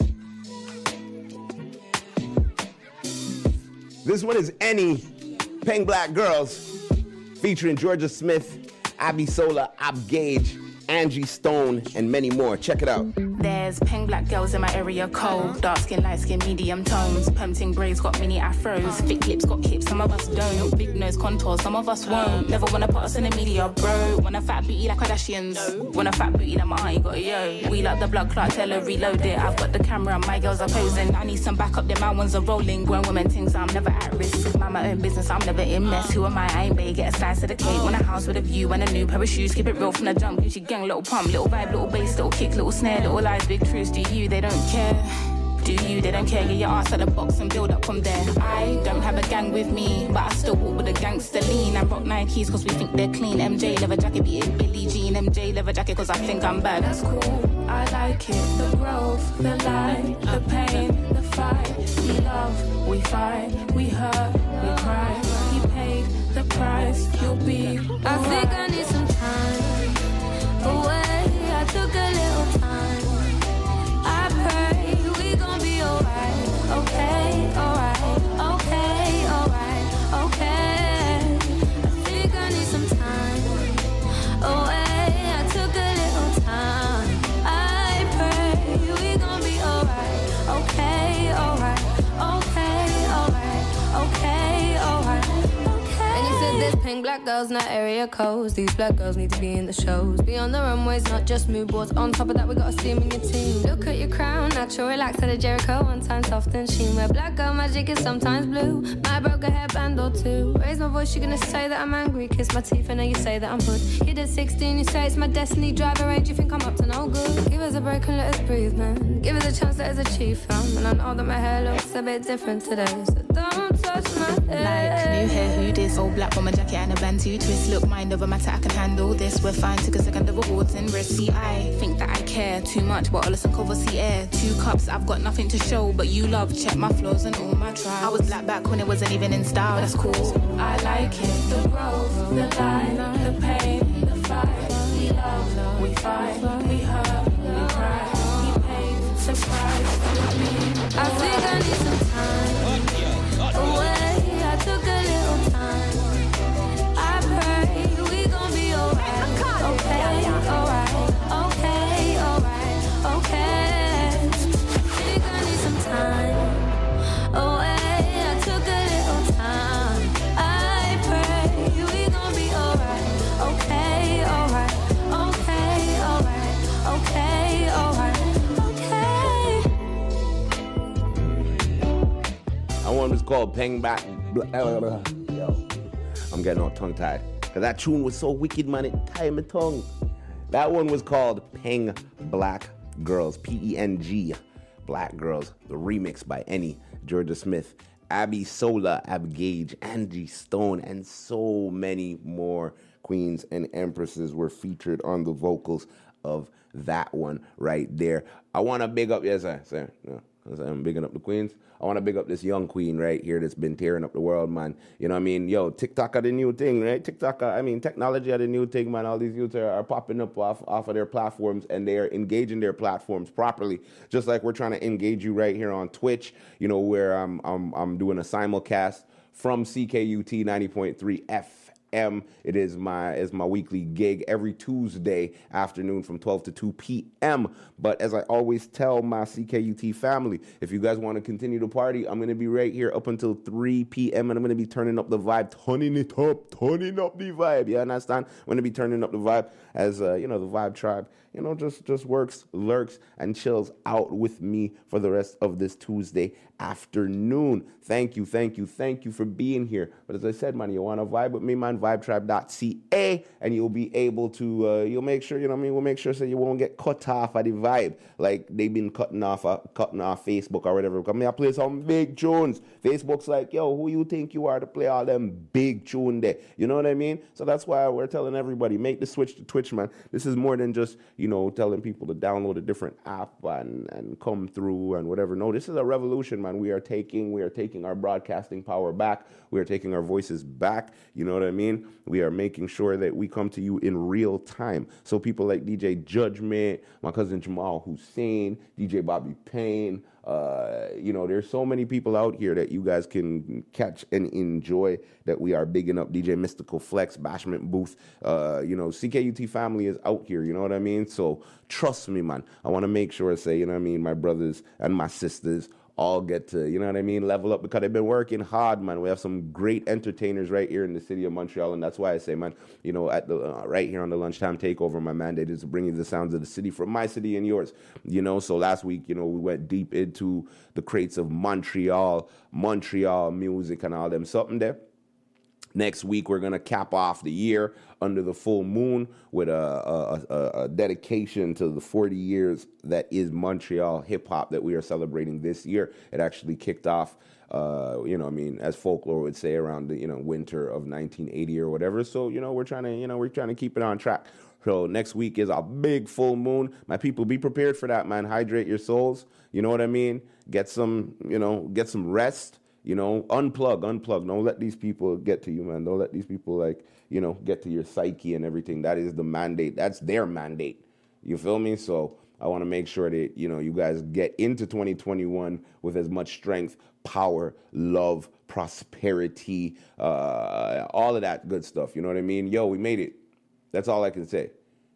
This one is Any Peng Black Girls featuring Georgia Smith, Abby Sola, Ab Gage, Angie Stone, and many more. Check it out. There's Peng Black girls in my area, cold. Dark skin, light skin, medium tones. Pumping braids got mini afros. Thick lips got hips, some of us don't. Big nose contours, some of us won't. Never wanna put us in the media, bro. Wanna fat booty like Kardashians. Wanna fat booty that my auntie got, yo. We like the blood clot, tell her reload it. I've got the camera, my girls are posing. I need some backup, then my ones are rolling. Grown women things, I'm never at risk. Mind my own business, I'm never in mess. Who am I? I ain't bae, get a slice of the cake. Want a house with a view and a new pair of shoes. Keep it real from the jump. Gucci gang, little pump, little vibe, little bass, little kick, little snare, little lies, big truths. Do you? They don't care. Do you? They don't care. Get your ass at the box and build up from there. I don't have a gang with me, but I still walk with a gangster lean. I rock Nikes cause we think they're clean. M J leather jacket, beat it Billie Jean. M J leather jacket cause I think I'm bad. That's cool, I like it. The growth, the light, the pain, the fight. We love, we fight, we hurt, we cry. He paid the price, you'll be alright. I think I need some time away. I took a little time. I pray we gon' be alright. Okay, alright, okay, alright, okay. I think I need some time away. I took a little time. I Peng black girls, not area codes. These black girls need to be in the shows. Be on the runways, not just mood boards. On top of that, we got a steam in your team. Look at your crown, natural, relax at a Jericho. One time soft and sheen. Where black girl magic is sometimes blue. Might broke a hairband or two. Raise my voice, you're gonna say that I'm angry. Kiss my teeth, and now you say that I'm hood. You did sixteen, you say it's my destiny. Driver age, you think I'm up to no good. Give us a break and let us breathe, man. Give us a chance, let us achieve, fam. And I know that my hair looks a bit different today, so don't touch my hair. Like, new hair, who this? Old black bomber jacket and a bantu twist. Look, mind over matter, I can handle this. We're fine, took a second of awards and rest. See, I think that I care too much, but all listen cover see air. Two cups, I've got nothing to show, but you love, check my flaws and all my trials. I was black back when it wasn't even in style, that's cool. I like it, the growth, the line, the pain, the fight. We love, we fight, we hurt, we cry, we pain, surprise. I think I need some time away. I took a little time. I pray we gon' be alright. Okay, alright, okay, alright, okay. Think I need some time away. I took a little time. I pray we gon' be alright. Okay, alright, okay, alright, okay, alright. That one was called Peng Back. Yo, I'm getting all tongue tied. Because that tune was so wicked, man, it tied my tongue. That one was called Peng Black Girls. P E N G. Black Girls. The remix by Any, Georgia Smith, Abby Sola, Ab Gage, Angie Stone, and so many more queens and empresses were featured on the vocals of that one right there. I want to big up, yes, I say, no, I'm bigging up the queens. I want to big up this young queen right here that's been tearing up the world, man. You know what I mean? Yo, TikTok are the new thing, right? TikTok, are, I mean, technology are the new thing, man. All these youths are, are popping up off, off of their platforms, and they are engaging their platforms properly, just like we're trying to engage you right here on Twitch, you know, where I'm, I'm, I'm doing a simulcast from C K U T ninety point three F M. It is my is my weekly gig every Tuesday afternoon from twelve to two p.m. But as I always tell my C K U T family, if you guys want to continue to party, I'm going to be right here up until three p.m. and I'm going to be turning up the vibe, turning it up, turning up the vibe. You understand? I'm going to be turning up the vibe as, uh, you know, the Vibe Tribe, you know, just, just works, lurks, and chills out with me for the rest of this Tuesday afternoon. Thank you, thank you, thank you for being here. But as I said, man, you want to vibe with me, man, vibe tribe dot c a, and you'll be able to, uh, you'll make sure, you know what I mean, we'll make sure so you won't get cut off of the vibe, like they've been cutting off, uh, cutting off Facebook or whatever. Come here, play some big tunes. Facebook's like, yo, who you think you are to play all them big tune there? You know what I mean? So that's why we're telling everybody, make the switch to Twitch, man. This is more than just, you know, telling people to download a different app and, and come through and whatever. No, this is a revolution, man. We are taking, we are taking our broadcasting power back. We are taking our voices back. You know what I mean? We are making sure that we come to you in real time. So people like D J Judgment, my cousin Jamal Hussein, D J Bobby Payne, uh, you know, there's so many people out here that you guys can catch and enjoy that we are bigging up. D J Mystical Flex, Bashment Booth, uh, you know, C K U T family is out here, you know what I mean? So trust me, man. I want to make sure I say, you know what I mean, my brothers and my sisters all get to, you know what I mean, level up because they've been working hard, man. We have some great entertainers right here in the city of Montreal, and that's why I say, man, you know, at the uh, right here on the Lunchtime Takeover, my mandate is to bring you the sounds of the city from my city and yours, you know. So last week, you know, we went deep into the crates of Montreal, Montreal music and all them something there. Next week, we're going to cap off the year under the full moon with a, a, a, a dedication to the forty years that is Montreal hip-hop that we are celebrating this year. It actually kicked off, uh, you know, I mean, as folklore would say, around the, you know, winter of nineteen eighty or whatever. So, you know, we're trying to, you know, we're trying to keep it on track. So next week is a big full moon. My people, be prepared for that, man. Hydrate your souls. You know what I mean? Get some, you know, get some rest. You know, unplug, unplug. Don't let these people get to you, man. Don't let these people, like, you know, get to your psyche and everything. That is the mandate. That's their mandate. You feel me? So I want to make sure that, you know, you guys get into twenty twenty-one with as much strength, power, love, prosperity, uh, all of that good stuff. You know what I mean? Yo, we made it. That's all I can say.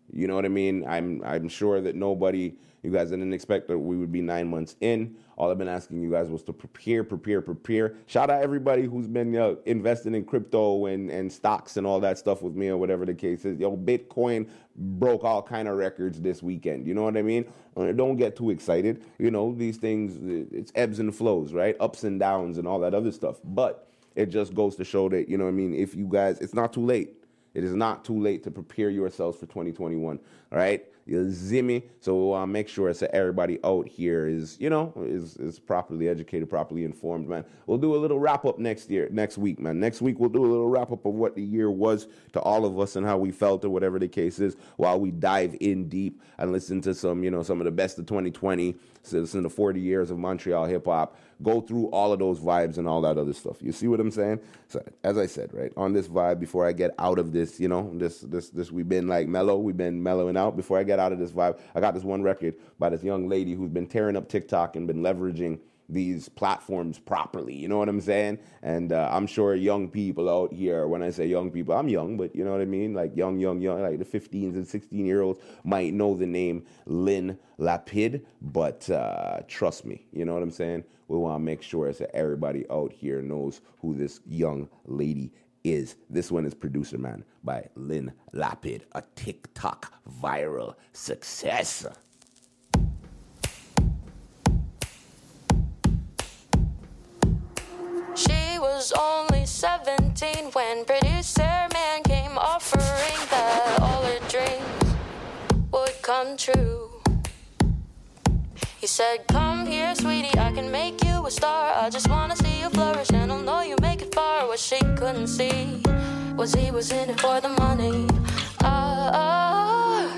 You know what I mean? I'm I'm sure that nobody, you guys didn't expect that we would be nine months in. All I've been asking you guys was to prepare, prepare, prepare. Shout out everybody who's been uh, investing in crypto and, and stocks and all that stuff with me or whatever the case is. Yo, Bitcoin broke all kind of records this weekend. You know what I mean? Uh, don't get too excited. You know, these things, it's ebbs and flows, right? Ups and downs and all that other stuff. But it just goes to show that, you know what I mean, if you guys, it's not too late. It is not too late to prepare yourselves for twenty twenty-one, all right? You see me? So uh, make sure so everybody out here is, you know, is is properly educated, properly informed, man. We'll do a little wrap-up next year, next week, man. Next week we'll do a little wrap-up of what the year was to all of us and how we felt or whatever the case is while we dive in deep and listen to some, you know, some of the best of twenty twenty, so listen to forty years of Montreal hip-hop, go through all of those vibes and all that other stuff. You see what I'm saying? So as I said, right, on this vibe, before I get out of this, you know, this, this, this, we've been like mellow, we've been mellowing out. Before I get out of this vibe, I got this one record by this young lady who's been tearing up TikTok and been leveraging these platforms properly, you know what I'm saying? And uh, I'm sure young people out here, when I say young people, I'm young, but you know what I mean? Like young, young, young, like the fifteens and sixteen-year-olds might know the name Lynn Lapid, but uh, trust me, you know what I'm saying? We want to make sure that everybody out here knows who this young lady is. This one is Producer Man by Lynn Lapid, a TikTok viral success. She was only seventeen when Producer Man came offering that all her dreams would come true. He said, come here, sweetie, I can make you a star. I just wanna see you flourish and I'll know you make it far. What she couldn't see was he was in it for the money. Ah, ah.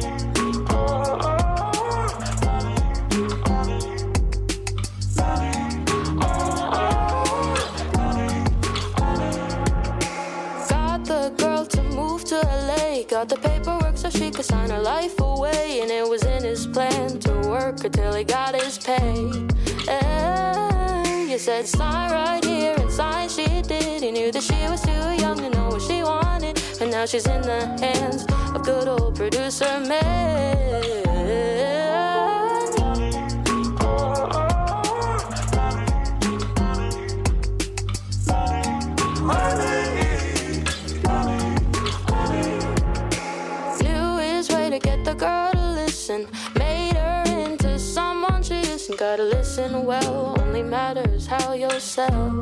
Got the girl to move to L A, got the paperwork so she could sign her life away, and it was in his plan to work until he got his pay. And you said sign right here, and sign she did. He knew that she was too young to know what she wanted, and now she's in the hands of good old Producer Man. Get the girl to listen, made her into someone she isn't. Gotta listen well, only matters how you'll sell.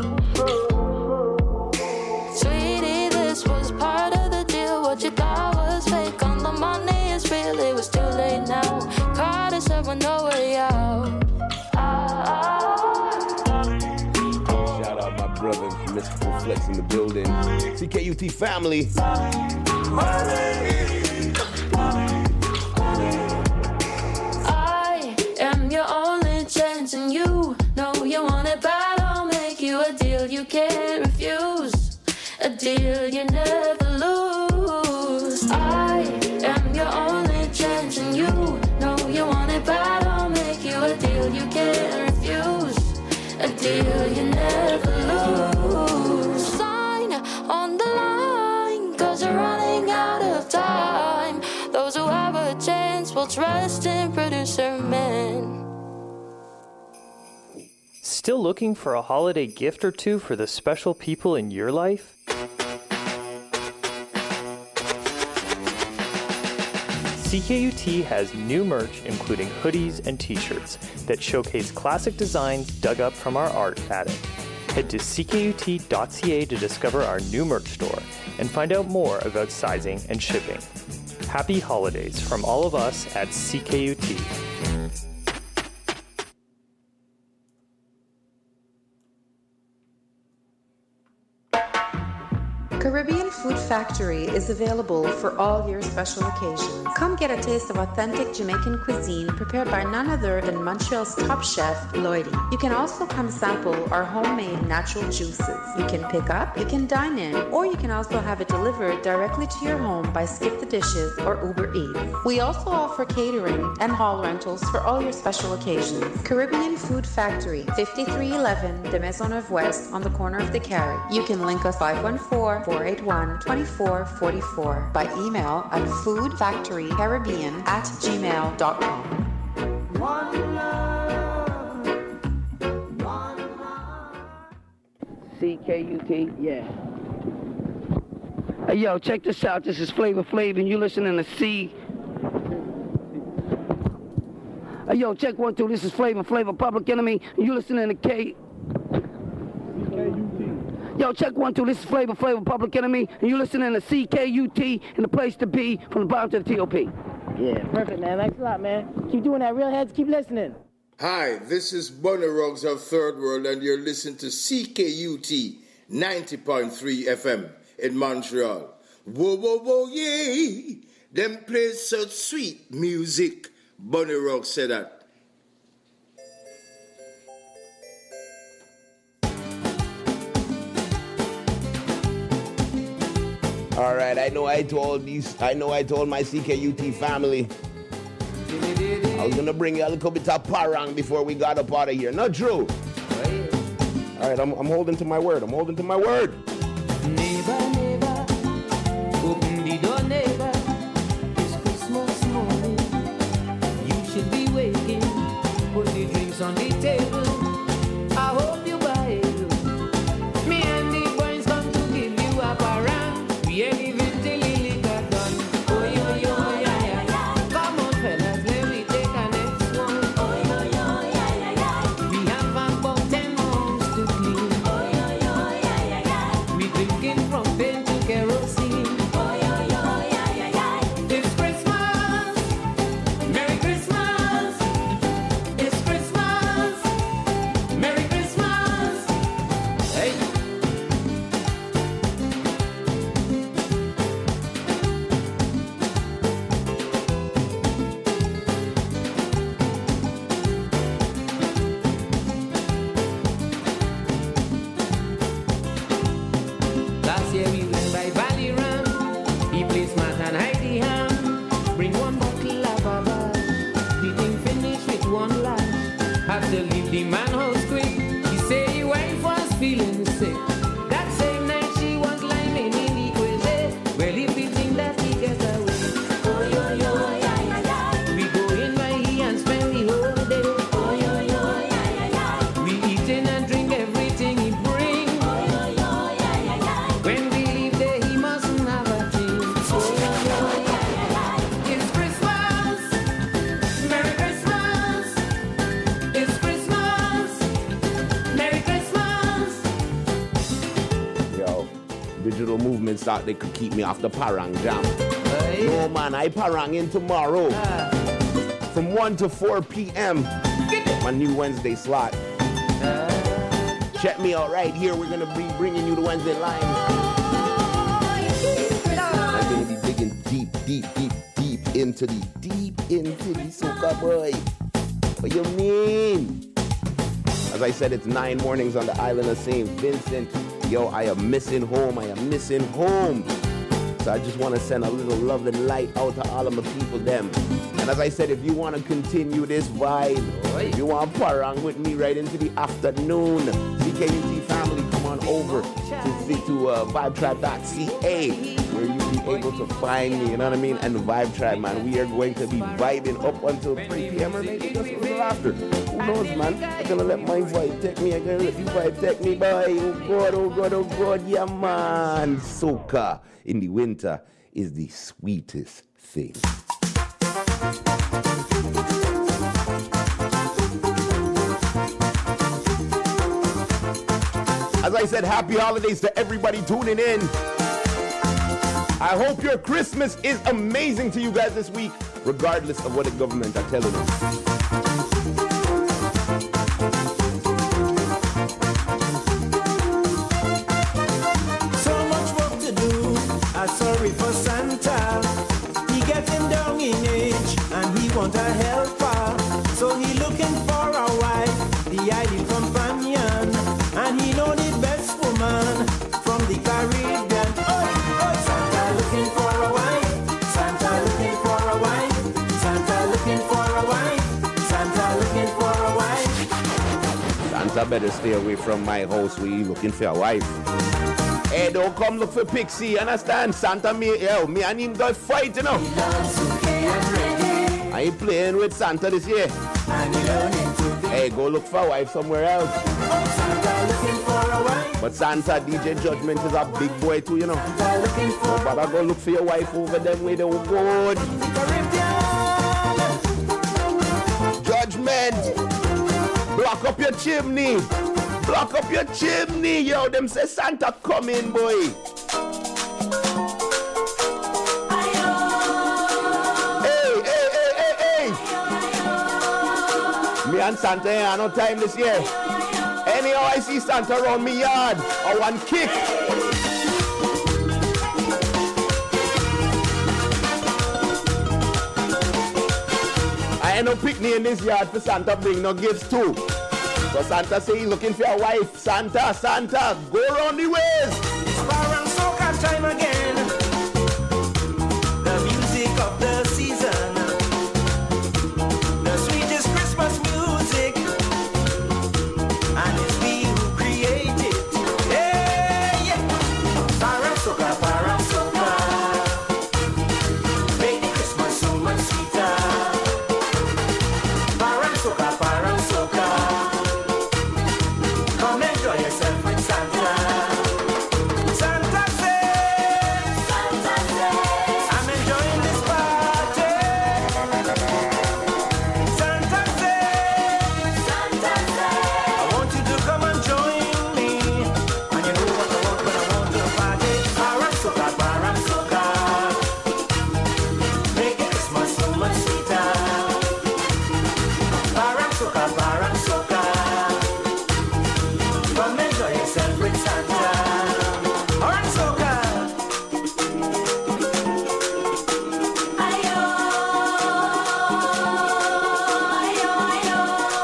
Sweetie, this was part of the deal. What you thought was fake on the money is real. It was too late now, caught herself with no way out. Shout out my brother, Mystical Flex in the building. C K U T family. I am your only chance, and you know you want it bad. I'll make you a deal you can't refuse, a deal you never lose. I am your only chance, and you know you want it bad. I'll make you a deal you can't refuse, a deal you never lose. Sign on the line, cause you're running out of time. Those who have a chance will trust in Producer Man. Still looking for a holiday gift or two for the special people in your life? C K U T has new merch including hoodies and t-shirts that showcase classic designs dug up from our art attic. Head to c k u t dot c a to discover our new merch store and find out more about sizing and shipping. Happy holidays from all of us at C K U T. Caribbean Food Factory is available for all your special occasions. Come get a taste of authentic Jamaican cuisine prepared by none other than Montreal's top chef, Lloydie. You can also come sample our homemade natural juices. You can pick up, you can dine in, or you can also have it delivered directly to your home by Skip the Dishes or Uber Eats. We also offer catering and hall rentals for all your special occasions. Caribbean Food Factory, fifty-three eleven de Maisonneuve West on the corner of the Carré. You can link us five one four, four eight one, one, two four four four by email at foodfactorycaribbean at gmail dot com. One love, one love. C K U T, yeah. Hey, yo, check this out. This is Flavor Flav, and you listening to C. Hey, yo, check one, two. This is Flavor Flav, Public Enemy, and you listening to K. Yo, check one, two. This is Flavor Flav, Public Enemy, and you listening to C K U T and the place to be from the bottom to the T O P. Yeah, perfect, man. Thanks a lot, man. Keep doing that. Real heads, keep listening. Hi, this is Bunny Ruggs of Third World, and you're listening to C K U T ninety point three F M in Montreal. Whoa, whoa, whoa, yeah. Them play such sweet music. Bunny Ruggs said that. All right, I know I told these, I know I told my C K U T family I was gonna bring you a little bit of parang before we got up out of here. Not true. All right, I'm, I'm holding to my word. I'm holding to my word. Neighbor, neighbor, open the door, neighbor. It's Christmas morning. You should be waking. Put the drinks on the table. I hope you buy it. Me and the boys come to give you a parang. We ain't even till the liquor done. Oh, yo, yo, yeah, yeah, yeah. Come on, fellas, let me take a next one. Oh, yo, yo, yeah, yeah, yeah. We have about ten homes to clean. Oh, yo, yo, yeah, yeah, yeah. We drinking from pain to kerosene. Oh, yo, yo, yeah, yeah, yeah. It's Christmas. Merry Christmas. It's Christmas. Merry Christmas. Hey. Last year we went by Valley Ram. He plays Matt and Heidi Ham. Bring one bottle of baba. The thing finished with one lash. Have to leave the man house quick. He say his wife was feeling sick. That same night she was lying in the quizzy. Well, if you think that he gets away. Oh, yo, yo, yeah, yeah, yeah. We go in by he and spend the whole day. Oh, yo, yo, yeah, yeah, yeah. We eating and drink everything he bring. Oh, yo, yo, yeah, yeah, yeah. When we leave there, he mustn't have a thing. Oh, yo, yo, yeah, yeah, yeah. It's Christmas. Merry Christmas. It's Christmas. Merry Christmas. Yo, digital movements thought they could keep me off the parang jam. No, man, I parang in tomorrow. From one to four p.m. My new Wednesday slot. Check me out right here. We're going to be bringing you the Wednesday line. I'm going to be digging deep, deep, deep, deep into the, deep into the soca boy. What you mean? As I said, it's nine mornings on the island of Saint Vincent. Yo, I am missing home. I am missing home. So I just want to send a little love and light out to all of my people them. And as I said, if you want to continue this vibe, if you want parang with me right into the afternoon, C K U T family, come on over to, to uh, vibe tribe dot c a, where you'll be able to find me, you know what I mean? And the Vibe Tribe, man, we are going to be vibing up until three p.m. or maybe just a little after. Who knows, man? I'm going to let my vibe take me. I'm going to let you vibe take me, boy. Oh, God, oh, God, oh, God, yeah, man. Soca in the winter is the sweetest thing. As I said, happy holidays to everybody tuning in. I hope your Christmas is amazing to you guys this week, regardless of what the government are telling you. So much work to do. I'm sorry for Santa. He getting down in age and he want a helper. So he looking for a wife, the ideal companion, and he know the best woman from the Caribbean. Oh, oh, Santa looking for a wife. Santa looking for a wife. Santa looking for a wife. Santa looking for a wife. Santa better stay away from my house. We looking for a wife. Hey, don't come look for Pixie, understand? Santa, me, yo, me and him go fight, you know. I ain't playing with Santa this year. Hey, go look for a wife somewhere else. But Santa, D J Judgment is a big boy too, you know. So better go look for your wife over them way they will go. Judgment, block up your chimney. Block up your chimney, yo. Them say Santa coming, boy. Hey, hey, hey, hey, hey. Me and Santa ain't had no time this year. Anyhow, I see Santa around me yard. I want kick. I ain't no picnic in this yard for Santa bring no gifts too. So Santa say he looking for a wife. Santa, Santa, go around the ways. Around soca time again. The music of the season. The sweetest Christmas music. And it's me who create it. Hey, yeah. Around soca, around soca. Make the Christmas so much sweeter. Around soca, around soca. Come enjoy yourself with Santa. Santa says, Santa says, I'm enjoying this party. Santa says, Santa says, I want you to come and join me. And you know what I want when I want to party. Param soca, param soca. Make it Christmas so much sweeter. Param soca, param soca. Come enjoy yourself with Santa. Orange soca. Ayo, ayo, ayo,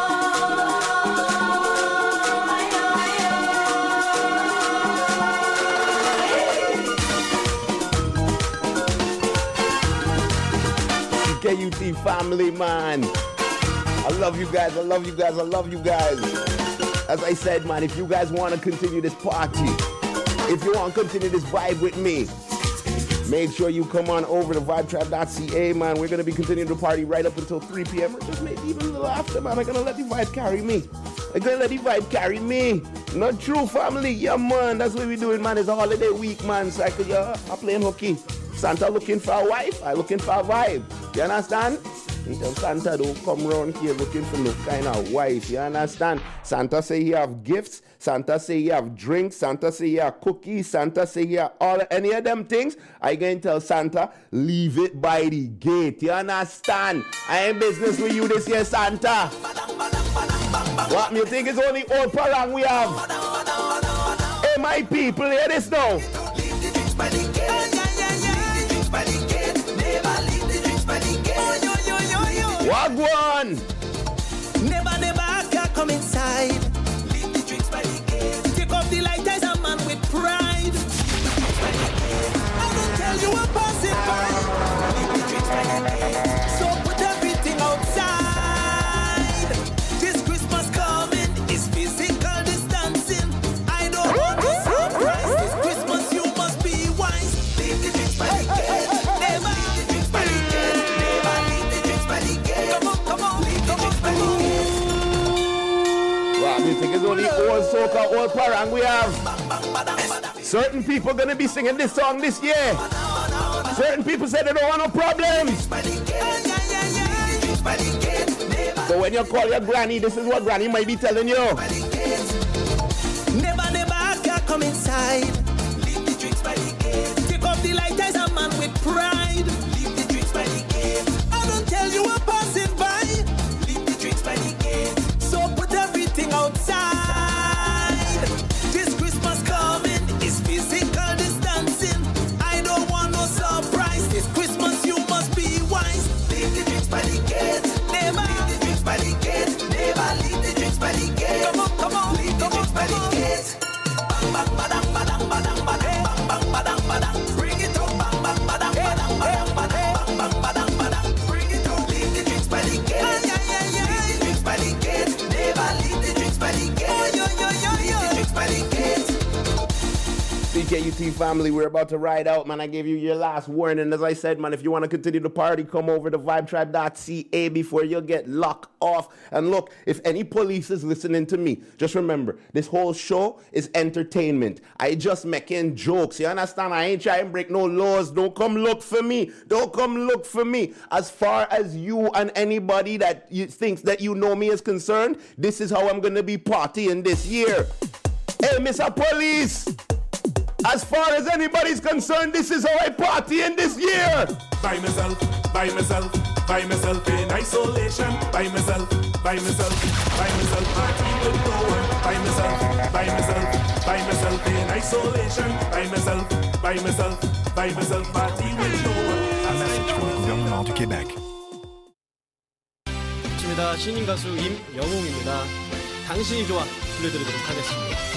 C K U T family, man. I love you guys. I love you guys. I love you guys. As I said, man, if you guys want to continue this party, if you want to continue this vibe with me, make sure you come on over to vibe trap dot c a, man. We're going to be continuing the party right up until three p.m. or just maybe even a little after, man. I'm going to let the vibe carry me. I'm going to let the vibe carry me. Not true, family. Yeah, man. That's what we're doing, man. It's a holiday week, man. So I could, yeah, I'm playing hooky. Santa looking for a wife. I looking for a vibe. You understand? Until Santa don't come around here looking for no kind of wife. You understand? Santa say he have gifts. Santa say he have drinks. Santa say he have cookies. Santa say he have all any of them things. I can tell Santa, leave it by the gate. You understand? I ain't business with you this year, Santa. What, you think it's only old parang we have? Hey, my people, hear this now. Wagwan! Never, never can come inside. Leave the drinks by the gate. Take off the lighters, a man with pride. I don't tell you I'm passing by. Leave the drinks by the gate. So put everything outside. This Christmas coming is physical distancing. I don't want to surprise. This Christmas you must be wise. Leave the drinks by the gate. Never leave the drinks by the gate. Never leave the drinks by the gate. Come on, come on, leave the drinks by the gate. Wow, you think it's only old soca, old parang we have? Certain people gonna be singing this song this year. Certain people say they don't want no problems. So when you call your granny, this is what granny might be telling you. Never, never can come inside. Leave the drinks by the gate. Take off the lighters, a man with pride. Leave the drinks by the gate. I don't tell you I'm passing by. Leave the drinks by the gate. So put everything outside. This Christmas coming is physical distancing. I don't want no surprise. This Christmas you must be wise. Leave the drinks by the gate. Never leave the drinks by the gate. Never leave the drinks by the gate. Come on, come on, leave the drinks by the gate. Bang, bang, badang, badang, badang. K U T family, we're about to ride out, man. I gave you your last warning. As I said, man, if you want to continue the party, come over to vibe tribe dot c a before you get locked off. And look, if any police is listening to me, just remember, this whole show is entertainment. I just making jokes. You understand? I ain't trying to break no laws. Don't come look for me. Don't come look for me. As far as you and anybody that you thinks that you know me is concerned, this is how I'm going to be partying this year. Hey, Mister Police! As far as anybody's concerned, this is how I party in this year. By myself, by myself, by myself in isolation. By myself, by myself, by myself, party with no one. By myself, by myself, by myself in isolation. By myself, by myself, by myself, party with no one. Un message from le gouvernement du Québec. 반갑습니다. 신인 가수 임영웅입니다. 당신이 좋아 들려드리도록 하겠습니다.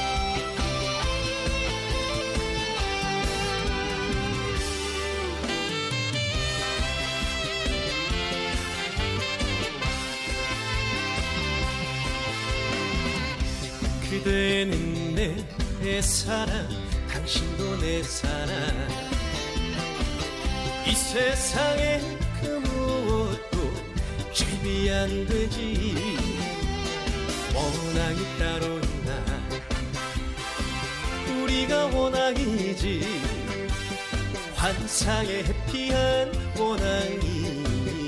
그대는 내 사랑, 당신도 내 사랑. 이 세상에 그 무엇도 집이 안 되지. 원앙이 따로 있나? 우리가 원앙이지. 환상의 해피한 원앙이지.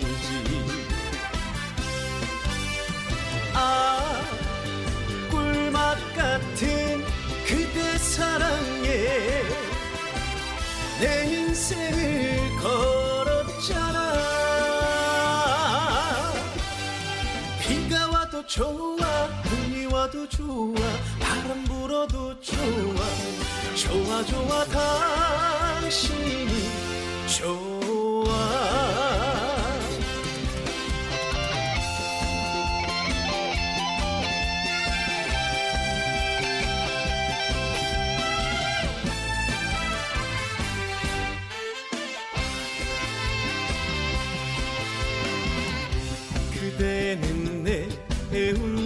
아, 꿀맛 같은 그대 사랑에 내 인생을 걸었잖아. 비가 와도 좋아, 눈이 와도 좋아, 바람 불어도 좋아. 좋아 좋아 당신이 좋아. 그대는 내 배우